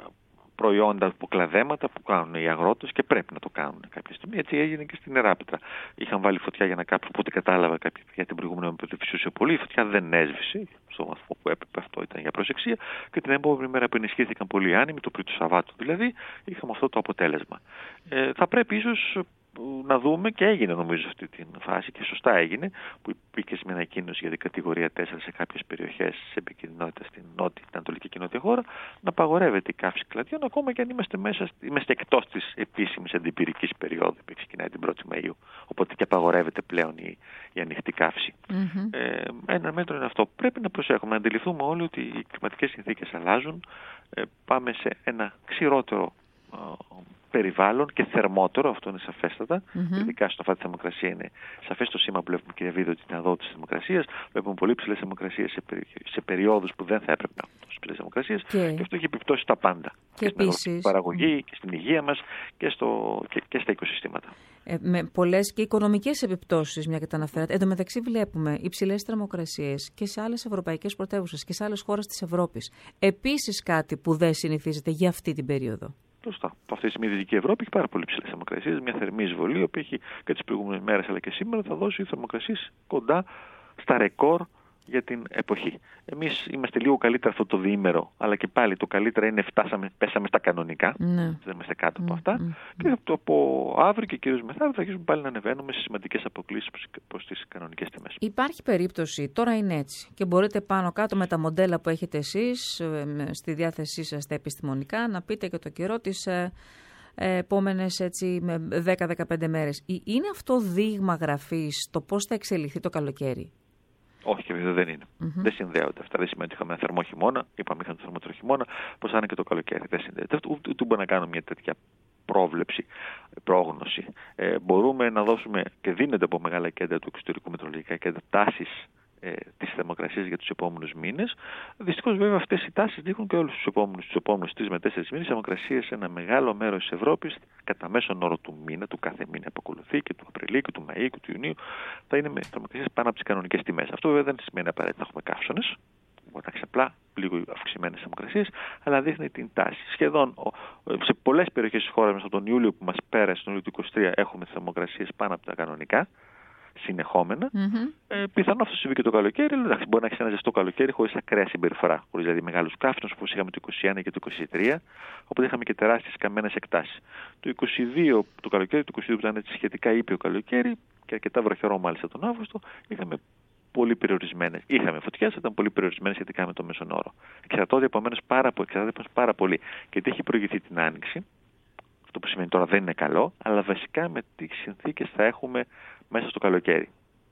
C: προϊόντα από κλαδέματα που κάνουν οι αγρότες και πρέπει να το κάνουν κάποια στιγμή. Έτσι έγινε και στην Εράπετρα. Είχαν βάλει φωτιά για να κάψουν, οπότε κατάλαβα κάποια, για την προηγούμενη που φυσούσε πολύ. Η φωτιά δεν έσβησε, στο βαθμό που έπρεπε, αυτό ήταν για προσεξία. Και την επόμενη μέρα που ενισχύθηκαν πολύ άνεμοι, το πρώτο Σαββάτου δηλαδή, είχαμε αυτό το αποτέλεσμα. Ε, θα πρέπει ίσως να δούμε, και έγινε νομίζω σε αυτή τη φάση και σωστά έγινε, που υπήρχε μια ανακοίνωση για την κατηγορία τέσσερα σε κάποιες περιοχές σε επικινδυνότητα στην νότια, την ανατολική και νότια χώρα, να απαγορεύεται η καύση κλαδιών, ακόμα και αν είμαστε, μέσα, είμαστε εκτός της επίσημης αντιπυρικής περίοδου που ξεκινάει την πρώτη Μαΐου. Οπότε και απαγορεύεται πλέον η, η ανοιχτή καύση. Mm-hmm. Ε, ένα μέτρο είναι αυτό. Πρέπει να προσέχουμε, να αντιληφθούμε όλοι ότι οι κλιματικές συνθήκες αλλάζουν. Ε, πάμε σε ένα ξηρότερο περιβάλλον και θερμότερο, αυτό είναι σαφέστατα. Mm-hmm. Ειδικά στο φάτι τη θερμοκρασία είναι σαφές το σήμα που βλέπουμε και βίντεο την αδό της θερμοκρασίας. Βλέπουμε πολύ ψηλές θερμοκρασίες σε, περι... σε περιόδους που δεν θα έπρεπε να έχουν τόσες ψηλές θερμοκρασίες και... και αυτό έχει επιπτώσει στα πάντα.
A: Και, και στην
C: παραγωγή, mm. και στην υγεία μας και, στο... και... και στα οικοσυστήματα.
A: Ε, με πολλές και οικονομικές επιπτώσεις, μια και τα αναφέρατε. Εν τω μεταξύ, βλέπουμε υψηλές θερμοκρασίες και σε άλλες ευρωπαϊκές πρωτεύουσες και σε άλλες χώρες της Ευρώπης. Επίσης, κάτι που δεν συνηθίζεται για αυτή την περίοδο.
C: Σωστά. Αυτή τη στιγμή η Δυτική Ευρώπη έχει πάρα πολύ ψηλές θερμοκρασίες. Μια θερμή εισβολή, η οποία έχει και τις προηγούμενες μέρες αλλά και σήμερα θα δώσει θερμοκρασίες κοντά στα ρεκόρ για την εποχή. Εμείς είμαστε λίγο καλύτερα αυτό το διήμερο, αλλά και πάλι το καλύτερα είναι φτάσαμε, πέσαμε στα κανονικά. Ναι. Δεν είμαστε κάτω από αυτά. Mm, mm, και από, από αύριο και κυρίως μεθαύριο θα αρχίσουμε πάλι να ανεβαίνουμε σε σημαντικές αποκλίσεις προς τις κανονικές τιμές.
A: Υπάρχει περίπτωση, τώρα είναι έτσι, και μπορείτε πάνω κάτω με τα μοντέλα που έχετε εσείς στη διάθεσή σας τα επιστημονικά να πείτε και το καιρό της ε, επόμενες έτσι με δέκα με δεκαπέντε μέρες. Είναι αυτό δείγμα γραφής το πώς θα εξελιχθεί το καλοκαίρι?
C: Όχι, και βέβαια δεν είναι. Mm-hmm. Δεν συνδέονται αυτά. Δεν σημαίνει ότι είχαμε ένα θερμό χειμώνα, είπαμε είχαμε ένα θερμό χειμώνα, πως θα είναι και το καλοκαίρι. Δεν συνδέεται. Ούτε, ούτε μπορεί να κάνουμε μια τέτοια πρόβλεψη, πρόγνωση. Ε, μπορούμε να δώσουμε, και δίνονται από μεγάλα κέντρα του εξωτερικού μετρολογικά κέντρα, τάσεις ε, της θερμοκρασίας για τους επόμενους μήνες. Δυστυχώς βέβαια αυτές οι τάσεις δείχνουν και όλους τους επόμενους, τους επόμενους τρεις με τέσσερις μήνες θερμοκρασίες σε ένα μεγάλο μέρος της Ευρώπης, κατά μέσον όρο του μήνα, του κάθε μήνα που ακολουθεί, και του Απριλίου και του Μαΐου και του Ιουνίου, θα είναι με θερμοκρασίες πάνω από τις κανονικές τιμές. Αυτό βέβαια δεν σημαίνει απαραίτητα να έχουμε καύσονες, μπορεί να έχει απλά λίγο αυξημένες θερμοκρασίες, αλλά δείχνει την τάση. Σχεδόν σε πολλές περιοχές της χώρας μας από τον Ιούλιο που μας πέρασε, τον Ιούλιο του είκοσι τρία, έχουμε θερμοκρασίες πάνω από τα κανονικά, συνεχόμενα. Mm-hmm. Ε, πιθανόν αυτό συμβεί και το καλοκαίρι. Εντάξει, μπορεί να έχει ένα ζεστό καλοκαίρι χωρίς ακραία συμπεριφορά, χωρίς δηλαδή μεγάλους καύσονες όπως είχαμε το είκοσι ένα και το είκοσι τρία, οπότε είχαμε και τεράστιες καμένες εκτάσεις. Το είκοσι δύο το καλοκαίρι, το είκοσι δύο που ήταν έτσι σχετικά ήπιο καλοκαίρι και αρκετά βροχερό μάλιστα τον Αύγουστο, είχαμε πολύ περιορισμένες. Είχαμε φωτιές, ήταν πολύ περιορισμένες σχετικά με το μέσον όρο. Εξαρτώνται επομένως πάρα, πάρα πολύ και τι έχει προηγηθεί την Άνοιξη. Αυτό που σημαίνει τώρα δεν είναι καλό, αλλά βασικά με τι συνθήκες θα έχουμε μέσα στο καλοκαίρι.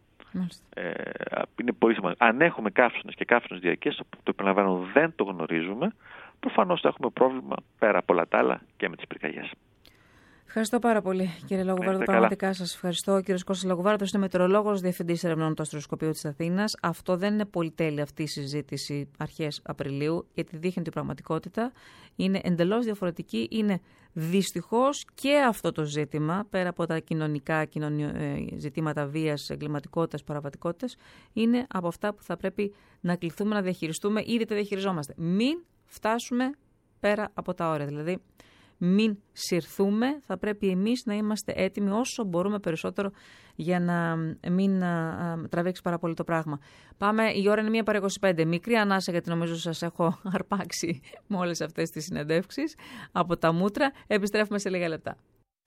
C: Ε, είναι πολύ σημαντικό. Αν έχουμε καύσονες και καύσονες διαρκές, το, το επαναλαμβάνω δεν το γνωρίζουμε, προφανώς θα έχουμε πρόβλημα πέρα από όλα τα άλλα και με τις πυρκαγιές.
A: Ευχαριστώ πάρα πολύ, κύριε Λαγουβάρδο. Πραγματικά σας ευχαριστώ. Ο κύριος Κώστας Λαγουβάρδος είναι μετεωρολόγος, διευθυντής ερευνών του Αστροσκοπείου της Αθήνας. Αυτό δεν είναι πολυτέλεια αυτή η συζήτηση αρχές Απριλίου, γιατί δείχνει την πραγματικότητα. Είναι εντελώς διαφορετική. Είναι δυστυχώς και αυτό το ζήτημα, πέρα από τα κοινωνικά κοινωνιο... ζητήματα βίας, εγκληματικότητας, παραβατικότητας, είναι από αυτά που θα πρέπει να κληθούμε να διαχειριστούμε. Ήδη τα διαχειριζόμαστε. Μην φτάσουμε πέρα από τα όρια. Δηλαδή, μην συρθούμε, θα πρέπει εμείς να είμαστε έτοιμοι όσο μπορούμε περισσότερο για να μην α, τραβήξει πάρα πολύ το πράγμα. Πάμε, η ώρα είναι μία παρά είκοσι πέντε. Μικρή ανάσα, γιατί νομίζω σας έχω αρπάξει με όλες αυτές τις συνεντεύξεις από τα μούτρα. Επιστρέφουμε σε λίγα λεπτά.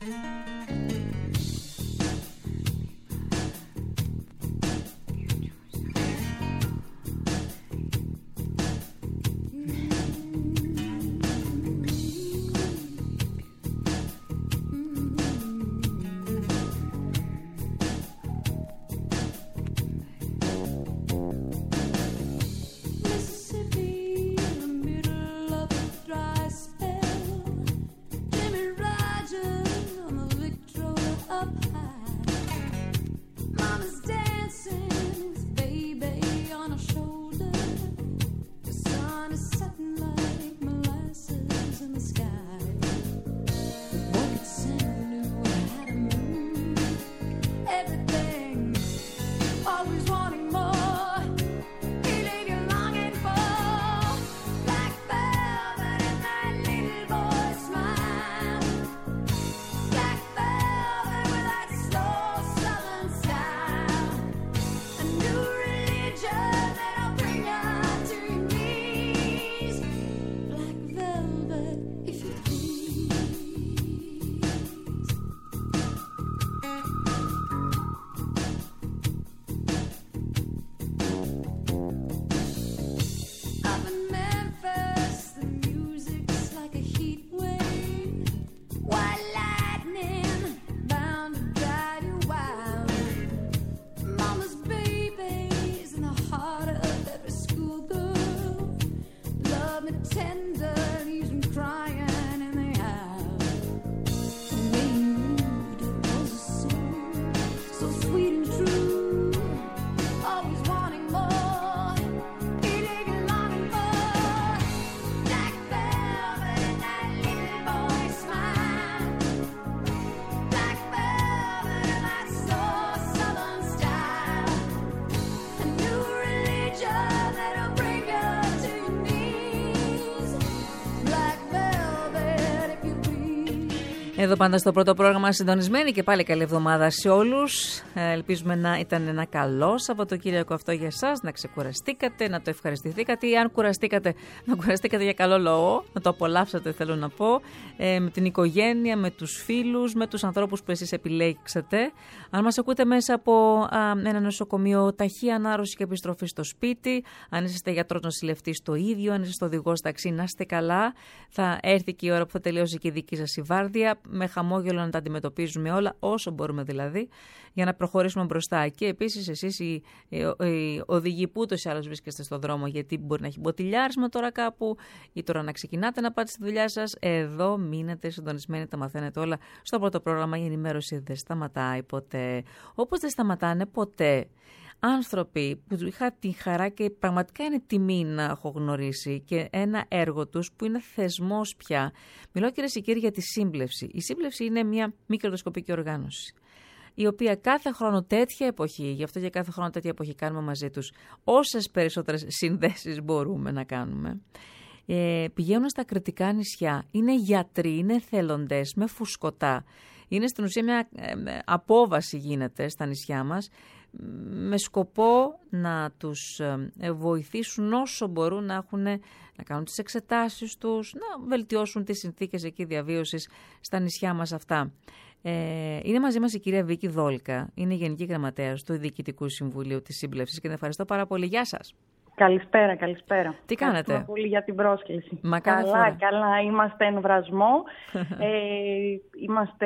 A: Εδώ πάντα στο πρώτο πρόγραμμα συντονισμένοι και πάλι καλή εβδομάδα σε όλους. Ελπίζουμε να ήταν ένα καλό Σαββατοκύριακο αυτό για εσάς, να ξεκουραστήκατε, να το ευχαριστηθήκατε ή αν κουραστήκατε, να κουραστήκατε για καλό λόγο, να το απολαύσατε θέλω να πω, ε, με την οικογένεια, με τους φίλους, με τους ανθρώπους που εσείς επιλέξατε. Αν μας ακούτε μέσα από α, ένα νοσοκομείο, ταχύ ανάρρωση και επιστροφή στο σπίτι, αν είσαστε γιατρός νοσηλευτής το ίδιο, αν είσαστε οδηγός ταξί, να είστε καλά. Θα έρθει και η ώρα που θα τελειώσει και η δική σας η βάρδια. Με χαμόγελο να τα αντιμετωπίζουμε όλα, όσο μπορούμε δηλαδή, για να προχωρήσουμε μπροστά. Και επίσης εσείς οι, οι, οι οδηγοί που ούτως ή άλλως βρίσκεστε στον δρόμο, γιατί μπορεί να έχει μποτιλιάρισμα τώρα κάπου ή τώρα να ξεκινάτε να πάτε στη δουλειά σας, εδώ μείνετε συντονισμένοι, τα μαθαίνετε όλα στο πρώτο πρόγραμμα. Η ενημέρωση δεν σταματάει ποτέ. Όπως δεν σταματάνε ποτέ άνθρωποι που είχα τη χαρά και πραγματικά είναι τιμή να έχω γνωρίσει και ένα έργο τους που είναι θεσμός πια. Μιλώ κυρίες και κύριοι για τη Σύμπλευση. Η Σύμπλευση είναι μια μη κερδοσκοπική οργάνωση, η οποία κάθε χρόνο τέτοια εποχή, γι' αυτό και κάθε χρόνο τέτοια εποχή κάνουμε μαζί τους όσες περισσότερες συνδέσεις μπορούμε να κάνουμε. Ε, πηγαίνουν στα κρητικά νησιά, είναι γιατροί, είναι θελοντές με φουσκωτά. Είναι στην ουσία μια ε, απόβαση γίνεται στα νησιά μας, με σκοπό να τους βοηθήσουν όσο μπορούν να, έχουν, να κάνουν τις εξετάσεις τους, να βελτιώσουν τις συνθήκες εκεί διαβίωσης στα νησιά μας αυτά. Ε, είναι μαζί μας η κυρία Βίκη Δόλκα, είναι η Γενική Γραμματέας του Διοικητικού Συμβουλίου της Σύμπλευσης και την ευχαριστώ πάρα πολύ. Γεια σας.
D: Καλησπέρα, καλησπέρα.
A: Τι κάνετε?
D: Ευχαριστούμε πολύ για την πρόσκληση.
A: Μα
D: καλά,
A: φορά.
D: καλά. Είμαστε εν βρασμό. ε, είμαστε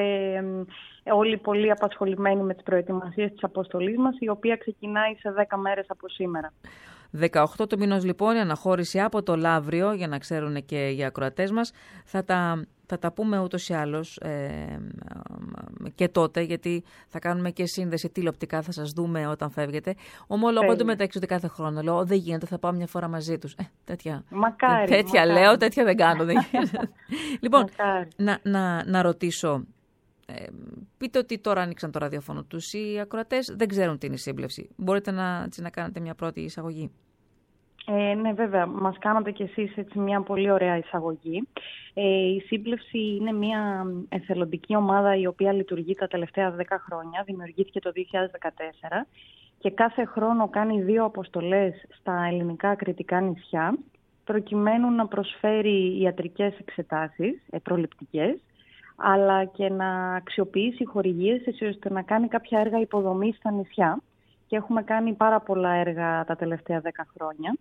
D: όλοι πολύ απασχολημένοι με τις προετοιμασίες της αποστολής μας, η οποία ξεκινάει σε δέκα μέρες από σήμερα.
A: δεκαοκτώ του μηνός λοιπόν η αναχώρηση από το Λαύριο, για να ξέρουν και οι ακροατές μας. Θα τα, θα τα πούμε ούτως ή άλλως ε, και τότε, γιατί θα κάνουμε και σύνδεση τηλεοπτικά, θα σας δούμε όταν φεύγετε. Ομολογώ εντωμεταξύ ότι κάθε χρόνο λέω δεν γίνεται, θα πάω μια φορά μαζί τους. Ε, τέτοια
D: μακάρι,
A: τέτοια
D: μακάρι.
A: λέω, τέτοια δεν κάνω. Δεν λοιπόν, να, να, να ρωτήσω. Ε, πείτε ότι τώρα άνοιξαν το ραδιόφωνο τους οι ακροατές, δεν ξέρουν τι είναι η σύμπλευση. Μπορείτε να, έτσι, να κάνετε μια πρώτη εισαγωγή?
D: Ε, ναι, βέβαια. Μας κάνατε κι εσείς έτσι μια πολύ ωραία εισαγωγή. Ε, η σύμπλευση είναι μια εθελοντική ομάδα η οποία λειτουργεί τα τελευταία δέκα χρόνια. Δημιουργήθηκε το δύο χιλιάδες δεκατέσσερα και κάθε χρόνο κάνει δύο αποστολές στα ελληνικά κρητικά νησιά προκειμένου να προσφέρει ιατρικές εξετάσεις, ε, προληπτικές, αλλά και να αξιοποιήσει χορηγίες έτσι ώστε να κάνει κάποια έργα υποδομής στα νησιά. Και έχουμε κάνει πάρα πολλά έργα τα τελευταία δέκα χρόνια,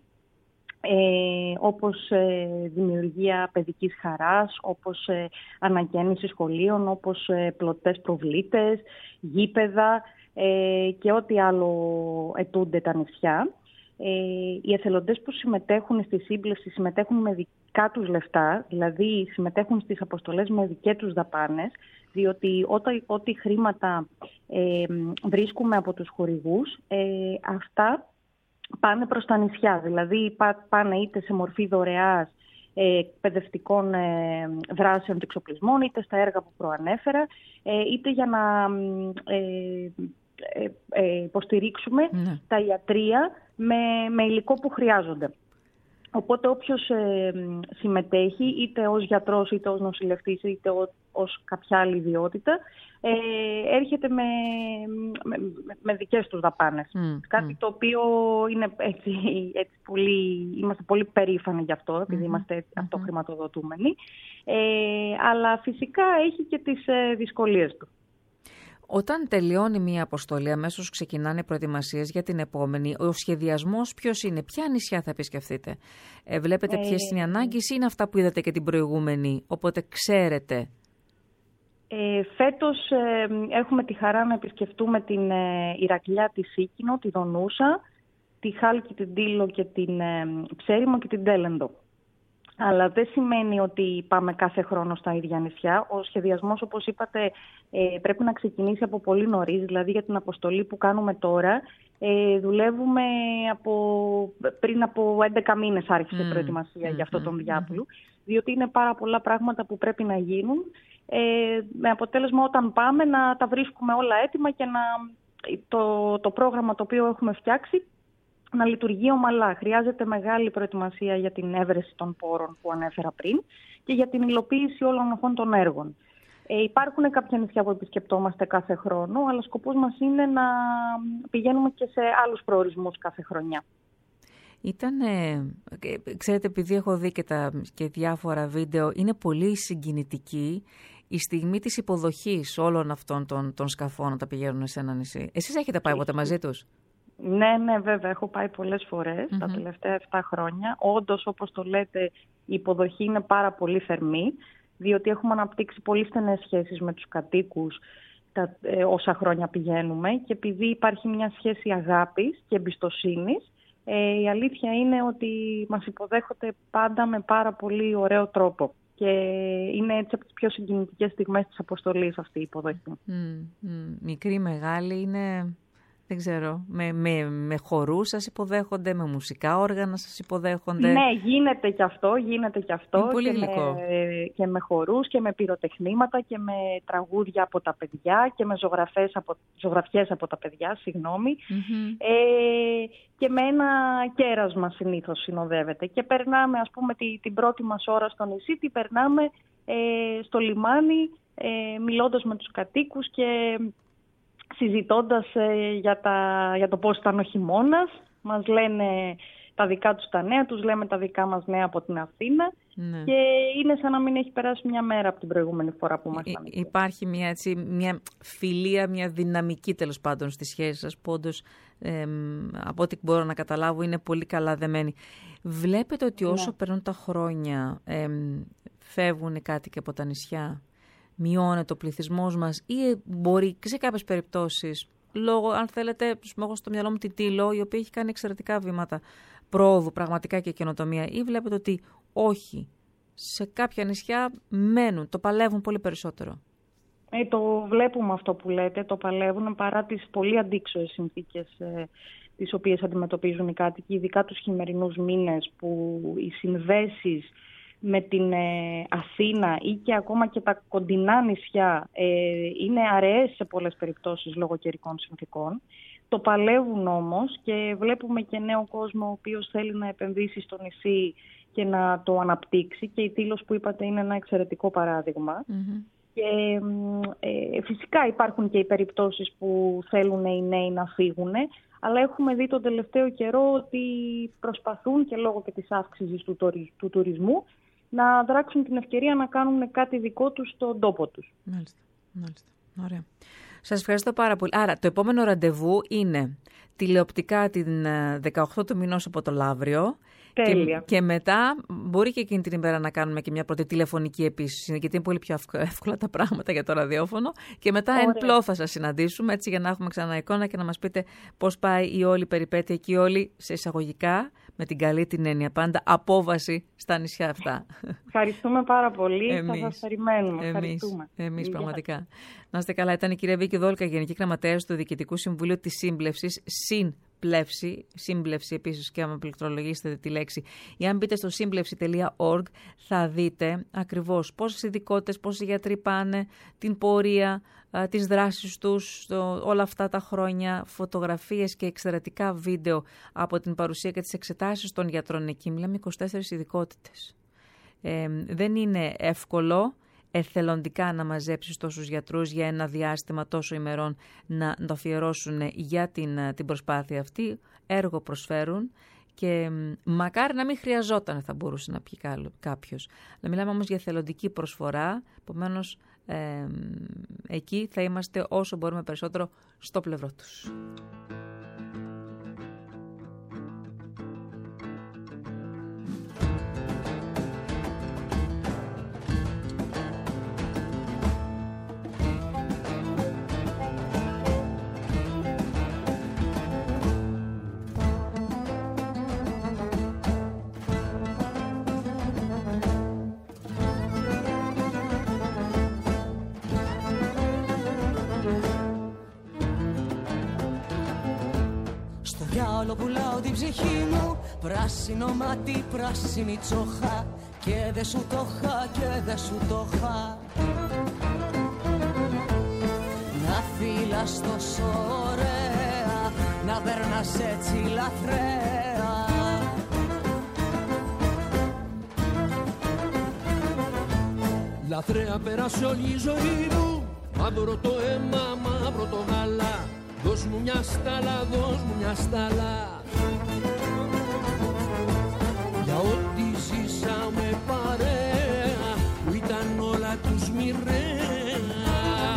D: ε, όπως ε, δημιουργία παιδικής χαράς, όπως ε, ανακαίνιση σχολείων, όπως ε, πλωτές προβλήτες, γήπεδα ε, και ό,τι άλλο αιτούνται τα νησιά. Ε, οι εθελοντές που συμμετέχουν στη σύμπλευση συμμετέχουν με δικά τους λεφτά, δηλαδή συμμετέχουν στις αποστολές με δικές τους δαπάνες, διότι ό,τι, ό,τι χρήματα ε, βρίσκουμε από τους χορηγούς, ε, αυτά πάνε προς τα νησιά, δηλαδή πά, πάνε είτε σε μορφή δωρεάς ε, εκπαιδευτικών ε, δράσεων και εξοπλισμών, είτε στα έργα που προανέφερα, ε, είτε για να ε, ε, ε, υποστηρίξουμε ναι. τα ιατρεία με, με υλικό που χρειάζονται. Οπότε όποιος ε, συμμετέχει, είτε ως γιατρός, είτε ως νοσηλευτής, είτε ως, ως κάποια άλλη ιδιότητα, ε, έρχεται με, με, με δικές τους δαπάνες. Mm, Κάτι mm. το οποίο είναι έτσι, έτσι πολύ, είμαστε πολύ περήφανοι γι' αυτό, επειδή mm-hmm. είμαστε mm-hmm. αυτοχρηματοδοτούμενοι. Ε, αλλά φυσικά έχει και τις ε, δυσκολίες του.
A: Όταν τελειώνει μία αποστολή, αμέσως ξεκινάνε προετοιμασίες για την επόμενη. Ο σχεδιασμός ποιος είναι, ποια νησιά θα επισκεφτείτε? Ε, βλέπετε ποιες είναι οι ανάγκες ή είναι αυτά που είδατε και την προηγούμενη, οπότε ξέρετε?
D: Ε, φέτος ε, έχουμε τη χαρά να επισκεφτούμε την ε, Ηρακλιά, τη Σίκινο, τη Δονούσα, τη Χάλκη, την Τήλο και την ε, Ψέριμο και την Τέλεντο. Αλλά δεν σημαίνει ότι πάμε κάθε χρόνο στα ίδια νησιά. Ο σχεδιασμός, όπως είπατε, ε, πρέπει να ξεκινήσει από πολύ νωρίς. Δηλαδή για την αποστολή που κάνουμε τώρα, ε, δουλεύουμε από, πριν από έντεκα μήνες άρχισε η mm. προετοιμασία mm. για αυτό τον διάπλου. Mm. Διότι είναι πάρα πολλά πράγματα που πρέπει να γίνουν. Ε, με αποτέλεσμα όταν πάμε να τα βρίσκουμε όλα έτοιμα και να, το, το πρόγραμμα το οποίο έχουμε φτιάξει να λειτουργεί ομαλά. Χρειάζεται μεγάλη προετοιμασία για την έβρεση των πόρων που ανέφερα πριν και για την υλοποίηση όλων αυτών των έργων. Ε, υπάρχουν κάποια νησιά που επισκεπτόμαστε κάθε χρόνο, αλλά σκοπός μας είναι να πηγαίνουμε και σε άλλους προορισμούς κάθε χρονιά.
A: Ήταν, ξέρετε, επειδή έχω δει και, τα, και διάφορα βίντεο, είναι πολύ συγκινητική η στιγμή της υποδοχής όλων αυτών των, των σκαφών όταν πηγαίνουν σε ένα νησί. Εσείς έχετε πάει ποτέ μαζί τους?
D: Ναι, ναι, βέβαια. Έχω πάει πολλές φορές mm-hmm. τα τελευταία επτά χρόνια. Όντως, όπως το λέτε, η υποδοχή είναι πάρα πολύ θερμή, διότι έχουμε αναπτύξει πολύ στενές σχέσεις με τους κατοίκους τα, ε, όσα χρόνια πηγαίνουμε και επειδή υπάρχει μια σχέση αγάπης και εμπιστοσύνης, ε, η αλήθεια είναι ότι μας υποδέχονται πάντα με πάρα πολύ ωραίο τρόπο. Και είναι έτσι από τις πιο συγκινητικές στιγμές της αποστολής αυτή η υποδοχή.
A: Mm, mm. Μικρή, μεγάλη είναι... Δεν ξέρω, με, με, με χορούς σας υποδέχονται, με μουσικά όργανα σας υποδέχονται?
D: Ναι, γίνεται και αυτό, γίνεται και αυτό.
A: Είναι πολύ
D: και
A: γλυκό.
D: Με, και με χορούς και με πυροτεχνήματα και με τραγούδια από τα παιδιά και με ζωγραφές από, ζωγραφιές από τα παιδιά, συγγνώμη. Mm-hmm. Ε, και με ένα κέρασμα συνήθως συνοδεύεται. Και περνάμε, ας πούμε, τη, την πρώτη μας ώρα στο νησί, την περνάμε ε, στο λιμάνι, ε, μιλώντας με τους κατοίκους και... συζητώντας ε, για, τα, για το πώς ήταν ο χειμώνας. Μας λένε τα δικά τους τα νέα, τους λέμε τα δικά μας νέα από την Αθήνα ναι. και είναι σαν να μην έχει περάσει μια μέρα από την προηγούμενη φορά που ήμασταν.
A: Υ- υπάρχει μια, έτσι, μια φιλία, μια δυναμική τέλος πάντων στη σχέση σας που όντως ε, από ό,τι μπορώ να καταλάβω είναι πολύ καλά δεμένη. Βλέπετε ότι όσο ναι. περνούν τα χρόνια ε, φεύγουν οι κάτοικοι από τα νησιά, μειώνεται ο πληθυσμός μας ή μπορεί σε κάποιες περιπτώσεις, λόγω, αν θέλετε, έχω στο μυαλό μου τη Τήλο, η οποία έχει κάνει εξαιρετικά βήματα, πρόοδου πραγματικά και καινοτομία, ή βλέπετε ότι όχι, σε κάποια νησιά μένουν, το παλεύουν πολύ περισσότερο?
D: Ε, το βλέπουμε αυτό που λέτε, το παλεύουν παρά τις πολύ αντίξωες συνθήκες ε, τις οποίες αντιμετωπίζουν οι κάτοικοι, ειδικά τους χειμερινούς μήνες που οι συνδέσεις με την ε, Αθήνα ή και ακόμα και τα κοντινά νησιά ε, είναι αραιές σε πολλές περιπτώσεις λόγω καιρικών συνθήκων. Το παλεύουν όμως και βλέπουμε και νέο κόσμο ο οποίος θέλει να επενδύσει στο νησί και να το αναπτύξει, και η Τήλος που είπατε είναι ένα εξαιρετικό παράδειγμα. Mm-hmm. Και ε, φυσικά υπάρχουν και οι περιπτώσεις που θέλουν οι νέοι να φύγουν, αλλά έχουμε δει τον τελευταίο καιρό ότι προσπαθούν και λόγω και της αύξησης του, του τουρισμού να δράξουν την ευκαιρία να κάνουν κάτι δικό τους στον τόπο τους.
A: Μάλιστα, μάλιστα. Ωραία. Σας ευχαριστώ πάρα πολύ. Άρα, το επόμενο ραντεβού είναι τηλεοπτικά την δεκαοκτώ του μηνός από το Λαύριο.
D: Τέλεια.
A: Και, και μετά μπορεί και εκείνη την ημέρα να κάνουμε και μια πρώτη τηλεφωνική επίσης, γιατί είναι πολύ πιο εύκολα τα πράγματα για το ραδιόφωνο. Και μετά εν πλώ θα σας συναντήσουμε, έτσι, για να έχουμε ξανά εικόνα και να μας πείτε πώς πάει η όλη περιπέτεια και η όλη, σε εισαγωγικά, με την καλή την έννοια πάντα, απόβαση στα νησιά αυτά.
D: Ευχαριστούμε πάρα πολύ.
A: Εμείς,
D: θα σας περιμένουμε.
A: Εμείς, εμείς πραγματικά. Να είστε καλά. Ήταν η κυρία Βίκη Δόλκα, Γενική Γραμματέας του Διοικητικού Συμβουλίου της Σύμπλευσης, συν Πλεύση, σύμπλευση επίσης, και άμα πληκτρολογήσετε τη λέξη, ή αν μπείτε στο σύμπλευση τελεία org θα δείτε ακριβώς πόσες ειδικότητες, πόσοι γιατροί πάνε, την πορεία, α, τις δράσεις τους, το, όλα αυτά τα χρόνια, φωτογραφίες και εξαιρετικά βίντεο από την παρουσία και τις εξετάσεις των γιατρών εκεί. Μιλάμε είκοσι τέσσερις ειδικότητες. Ε, δεν είναι εύκολο εθελοντικά να μαζέψεις τόσους γιατρούς για ένα διάστημα τόσο ημερών να το αφιερώσουν για την, την προσπάθεια αυτή. Έργο προσφέρουν και μακάρι να μην χρειαζόταν, θα μπορούσε να πει κάποιος. Να μιλάμε όμως για εθελοντική προσφορά, επομένως ε, εκεί θα είμαστε όσο μπορούμε περισσότερο στο πλευρό τους.
E: Διάολο πουλάω την ψυχή μου, πράσινο μάτι, πράσινη τσόχα, και δε σου το χα, και δε σου το χα. Να φύλας τόσο ωραία, να περνάς έτσι λαθρέα.
F: Λαθρέα πέρασε όλη η ζωή μου, μαύρο το αίμα, μαύρο το γάλα. Δώσ' μου μια στάλα, δώσ' μου μια στάλα, για ό,τι ζήσαμε παρέα, που ήταν όλα τους μοιραία.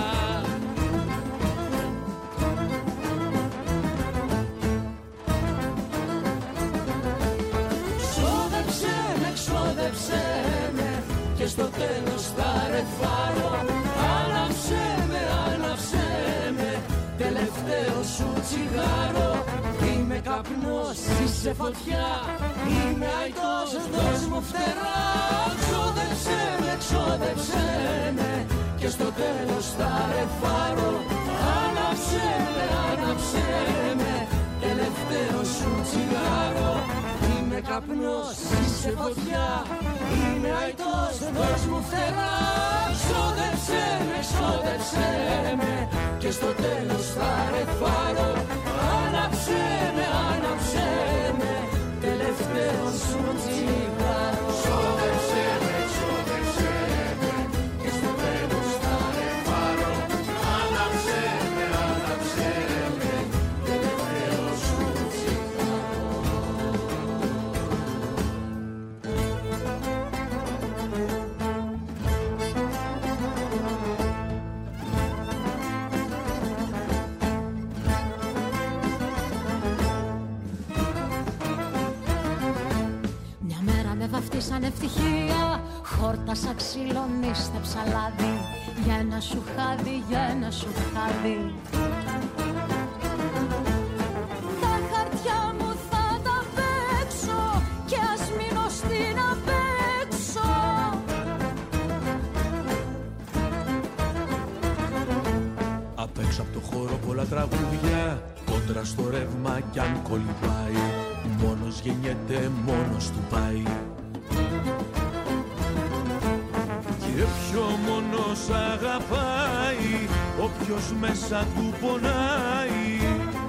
F: Ξόδεψε με, ξόδεψε με, και στο τέλος θα ρεφάρω. Άναψε με, άναψε με, τελευταίο σου τσιγάρο. Είμαι καπνός, είσαι φωτιά, είμαι αητός, δώσ' μου φτερά. Ξόδεψε με, ξόδεψε με, και στο τέλος θα ρεφάρω. Άναψε με, άναψε με, τελευταίο σου τσιγάρο. Είμαι καπνός, είσαι φωτιά, είμαι αητός, δώσ' μου φτερά. Ξόδεψε με, ξόδεψε με, και στο τέλος θα ρεφάρω. Άναψε με, άναψε με, τελευταίο σου τσιγάρο. Ξόδεψε με, ξόδεψε με, και στο τέλος θα ρεφάρω. Άναψε με, άναψε με, τελευταίο σου τσιγάρο.
E: Βαφτίσαν ευτυχία, χόρτασα ξύλο, νίστεψα λάδι, για ένα σου χάδι, για ένα σου χάδι. Τα χαρτιά μου θα τα παίξω,
F: Έξω από το χώρο πολλά τραγούδια, κόντρα στο ρεύμα κι αν κολυμπάει, μόνος γεννιέται, μόνος του πάει. Και πιο μόνος αγαπάει, όποιος μέσα του πονάει.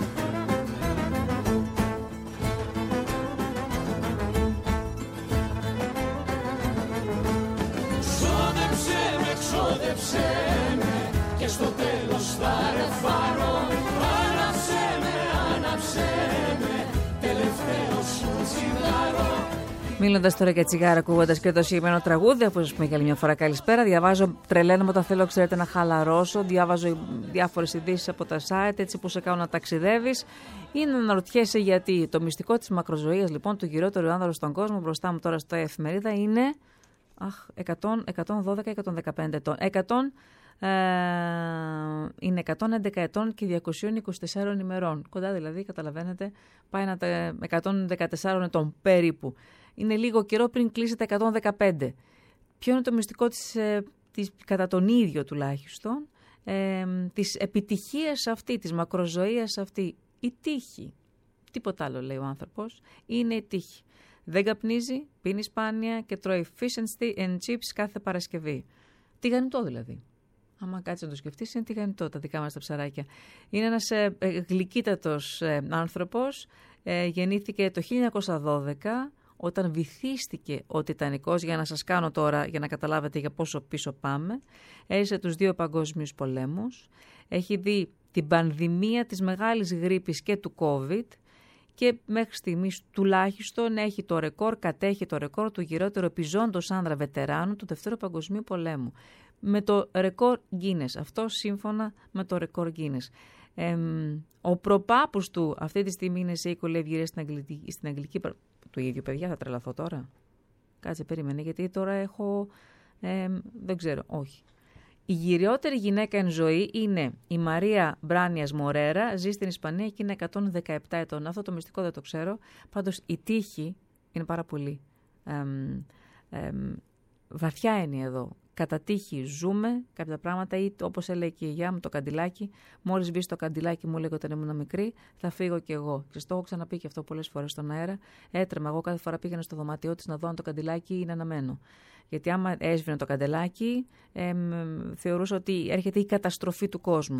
F: Ξόδεψε με, ξόδεψε με, και στο τέλος θα ρεφάρω. Άναψε με, άναψε με, τελευταίο σου τσιγάρο.
A: Μίλοντας τώρα για τσιγάρα, ακούγοντας και το συγκεκριμένο τραγούδι, αφού σας πούμε για άλλη μια φορά καλησπέρα, διαβάζω, τρελαίνομαι όταν θέλω, ξέρετε, να χαλαρώσω. Διαβάζω διάφορες ειδήσεις από τα site, έτσι που σε κάνουν να ταξιδεύεις ή να αναρωτιέσαι γιατί. Το μυστικό της μακροζωίας, λοιπόν, του γυρότερου άνδρου στον κόσμο, μπροστά μου τώρα στο εφημερίδα, είναι αχ, εκατό, εκατόν δώδεκα, εκατόν δεκαπέντε ετών. εκατό, ε, είναι εκατόν έντεκα ετών και διακόσια είκοσι τέσσερα ημερών. Κοντά δηλαδή, καταλαβαίνετε, πάει να τα εκατόν δεκατέσσερα ετών περίπου. Είναι λίγο καιρό πριν κλείσει τα εκατόν δεκαπέντε. Ποιο είναι το μυστικό της, της κατά τον ίδιο τουλάχιστον, ε, της επιτυχίας αυτή, της μακροζωίας αυτή? Η τύχη. Τίποτα άλλο, λέει ο άνθρωπος. Είναι η τύχη. Δεν καπνίζει, πίνει σπάνια και τρώει fish and chips κάθε Παρασκευή. Τηγανιτό δηλαδή. Άμα κάτσει να το σκεφτείς, είναι τηγανιτό τα δικά μας τα ψαράκια. Είναι ένας ε, ε, γλυκύτατος ε, άνθρωπος. Ε, γεννήθηκε το χίλια εννιακόσια δώδεκα, όταν βυθίστηκε ο Τιτανικός, για να σας κάνω τώρα, για να καταλάβετε για πόσο πίσω πάμε. Έζησε τους δύο παγκόσμιους πολέμους. Έχει δει την πανδημία της μεγάλης γρίπης και του COVID. Και μέχρι στιγμής τουλάχιστον έχει το ρεκόρ, κατέχει το ρεκόρ του γυρότερου επιζώντος άνδρα βετεράνου του Δευτέρου Παγκοσμίου Πολέμου. Με το ρεκόρ Guinness, αυτό σύμφωνα με το ρεκόρ Guinness. Ε, ο προπάπους του αυτή τη στιγμή είναι σε οίκο ευγυρία στην Αγγλική, στην Αγγλική. Του ίδιου, παιδιά, θα τρελαθώ τώρα. Κάτσε, περίμενε, γιατί τώρα έχω. Ε, δεν ξέρω, όχι. Η γυριότερη γυναίκα εν ζωή είναι η Μαρία Μπράνιας Μορέρα, ζει στην Ισπανία και είναι εκατόν δεκαεπτά ετών. Αυτό το μυστικό δεν το ξέρω. Πάντως η τύχη είναι πάρα πολύ. Ε, ε, βαθιά είναι εδώ. Κατά τύχη ζούμε κάποια πράγματα, ή όπως έλεγε και η γιαγιά μου, το καντιλάκι. Μόλις μπει στο καντιλάκι, μου λέγω όταν ήμουν μικρή, θα φύγω κι εγώ. Και στο έχω ξαναπεί και αυτό πολλές φορές στον αέρα. Έτρεμα. Εγώ κάθε φορά πήγαινα στο δωμάτιό της να δω αν το καντιλάκι είναι αναμένο. Γιατί άμα έσβηνε το καντελάκι, ε, θεωρούσα ότι έρχεται η καταστροφή του κόσμου.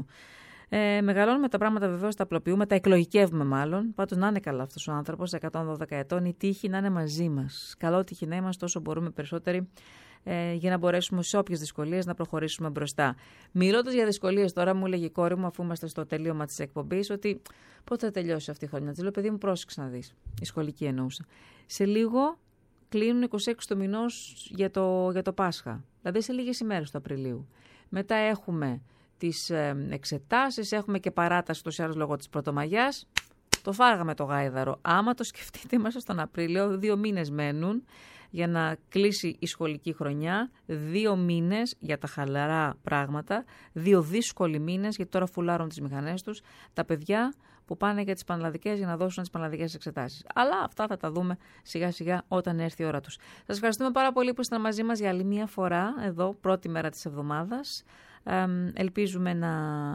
A: Ε, μεγαλώνουμε τα πράγματα, βεβαίως τα απλοποιούμε, τα εκλογικεύουμε μάλλον. Πάντως να είναι καλά αυτός ο άνθρωπος, εκατόν δώδεκα ετών, η τύχη να είναι μαζί μας. Καλό τύχη να είμαστε όσο μπορούμε περισσότεροι, ε, για να μπορέσουμε σε όποιες δυσκολίες να προχωρήσουμε μπροστά. Μιλώντας για δυσκολίες, τώρα μου έλεγε η κόρη μου, αφού είμαστε στο τελείωμα της εκπομπής, ότι πότε θα τελειώσει αυτή η χρονιά. Της λέω, παιδί μου, πρόσεξε να δεις. Η σχολική εννοούσα. Σε λίγο κλείνουν είκοσι έξι του μηνός για το, για το Πάσχα. Δηλαδή σε λίγες ημέρες του Απριλίου. Μετά έχουμε τις ε, εξετάσεις, έχουμε και παράταση τόσο άλλως λόγω της Πρωτομαγιάς. Το φάγαμε το γάιδαρο. Άμα το σκεφτείτε, μέσα στον Απρίλιο, δύο μήνες μένουν για να κλείσει η σχολική χρονιά, δύο μήνες για τα χαλαρά πράγματα, δύο δύσκολοι μήνες, γιατί τώρα φουλάρουν τις μηχανές τους, τα παιδιά που πάνε για τις πανελλαδικές για να δώσουν τις πανελλαδικές εξετάσεις. Αλλά αυτά θα τα δούμε σιγά σιγά όταν έρθει η ώρα τους. Σας ευχαριστούμε πάρα πολύ που ήσασταν μαζί μας για άλλη μία φορά, εδώ, πρώτη μέρα της εβδομάδας. Ε, ελπίζουμε να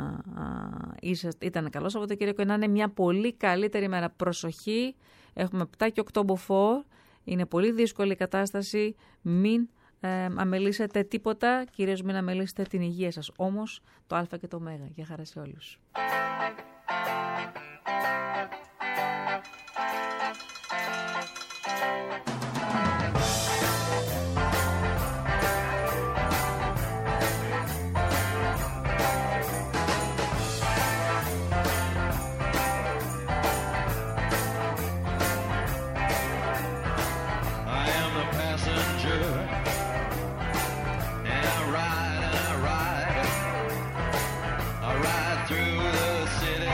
A: α, είσαστε, ήταν καλό Σαββατοκύριακο και να είναι μια πολύ καλύτερη μέρα. Προσοχή, έχουμε επτά και οκτώ μποφόρ, είναι πολύ δύσκολη η κατάσταση, μην ε, αμελήσετε τίποτα, κυρίως μην αμελήσετε την υγεία σας. Όμως το Α και το Ω. Γεια χαρά σε όλους.
G: Through the city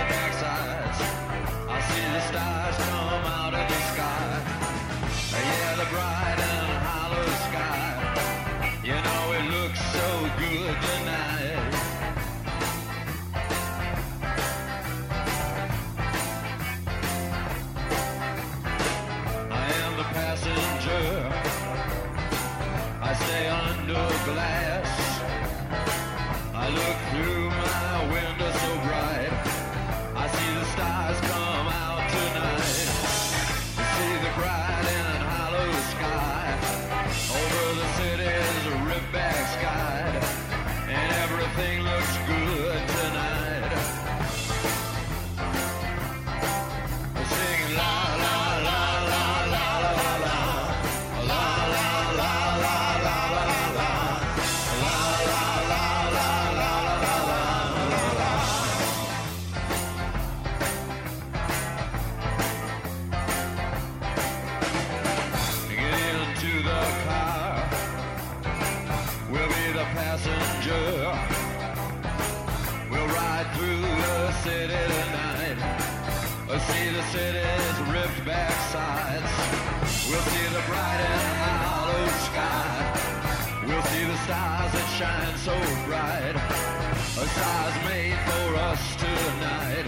G: We'll see the city's ripped back sides. We'll see the bright and hollow sky. We'll see the stars that shine so bright. A stars made for us tonight.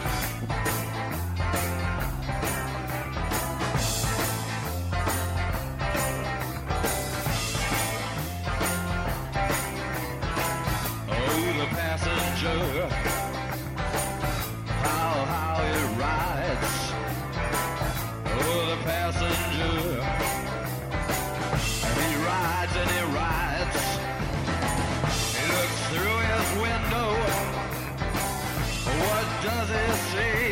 G: Oh, the passenger, how, how it rides. Oh, the passenger, he rides and he rides. He looks through his window. What does he see?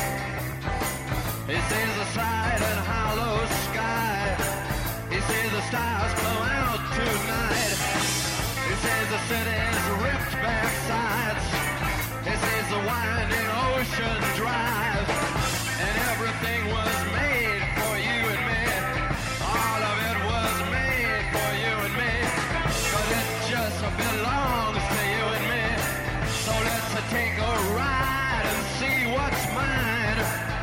G: He sees the side and hollow sky. He sees the stars come out tonight. He sees the city's ripped back sides. He sees the winding ocean drive. And everything was made for you and me. All of it was made for you and me. But it just belongs to you and me. So let's take a ride and see what's mine.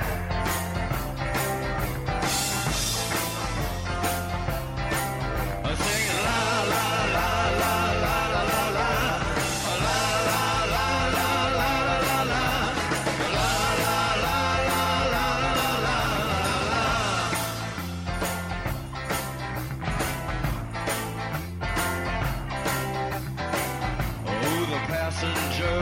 G: Sing la la la la la la la la. La la la la la la la. La la la la la la la. Oh, the passenger,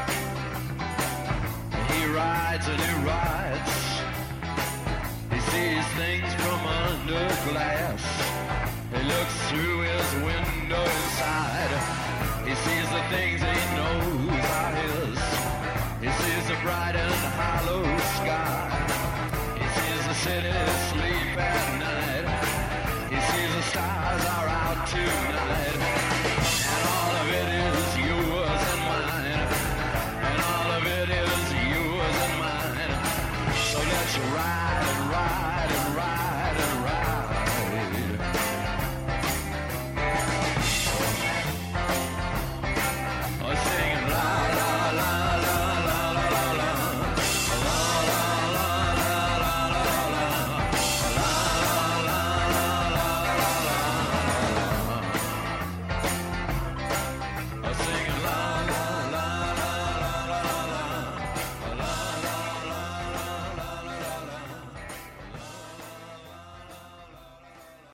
G: he rides and he rides. He sees things from under glass. He looks through his window inside. He sees the things he knows are his. He sees the bright and hollow sky. He sees the city sleep.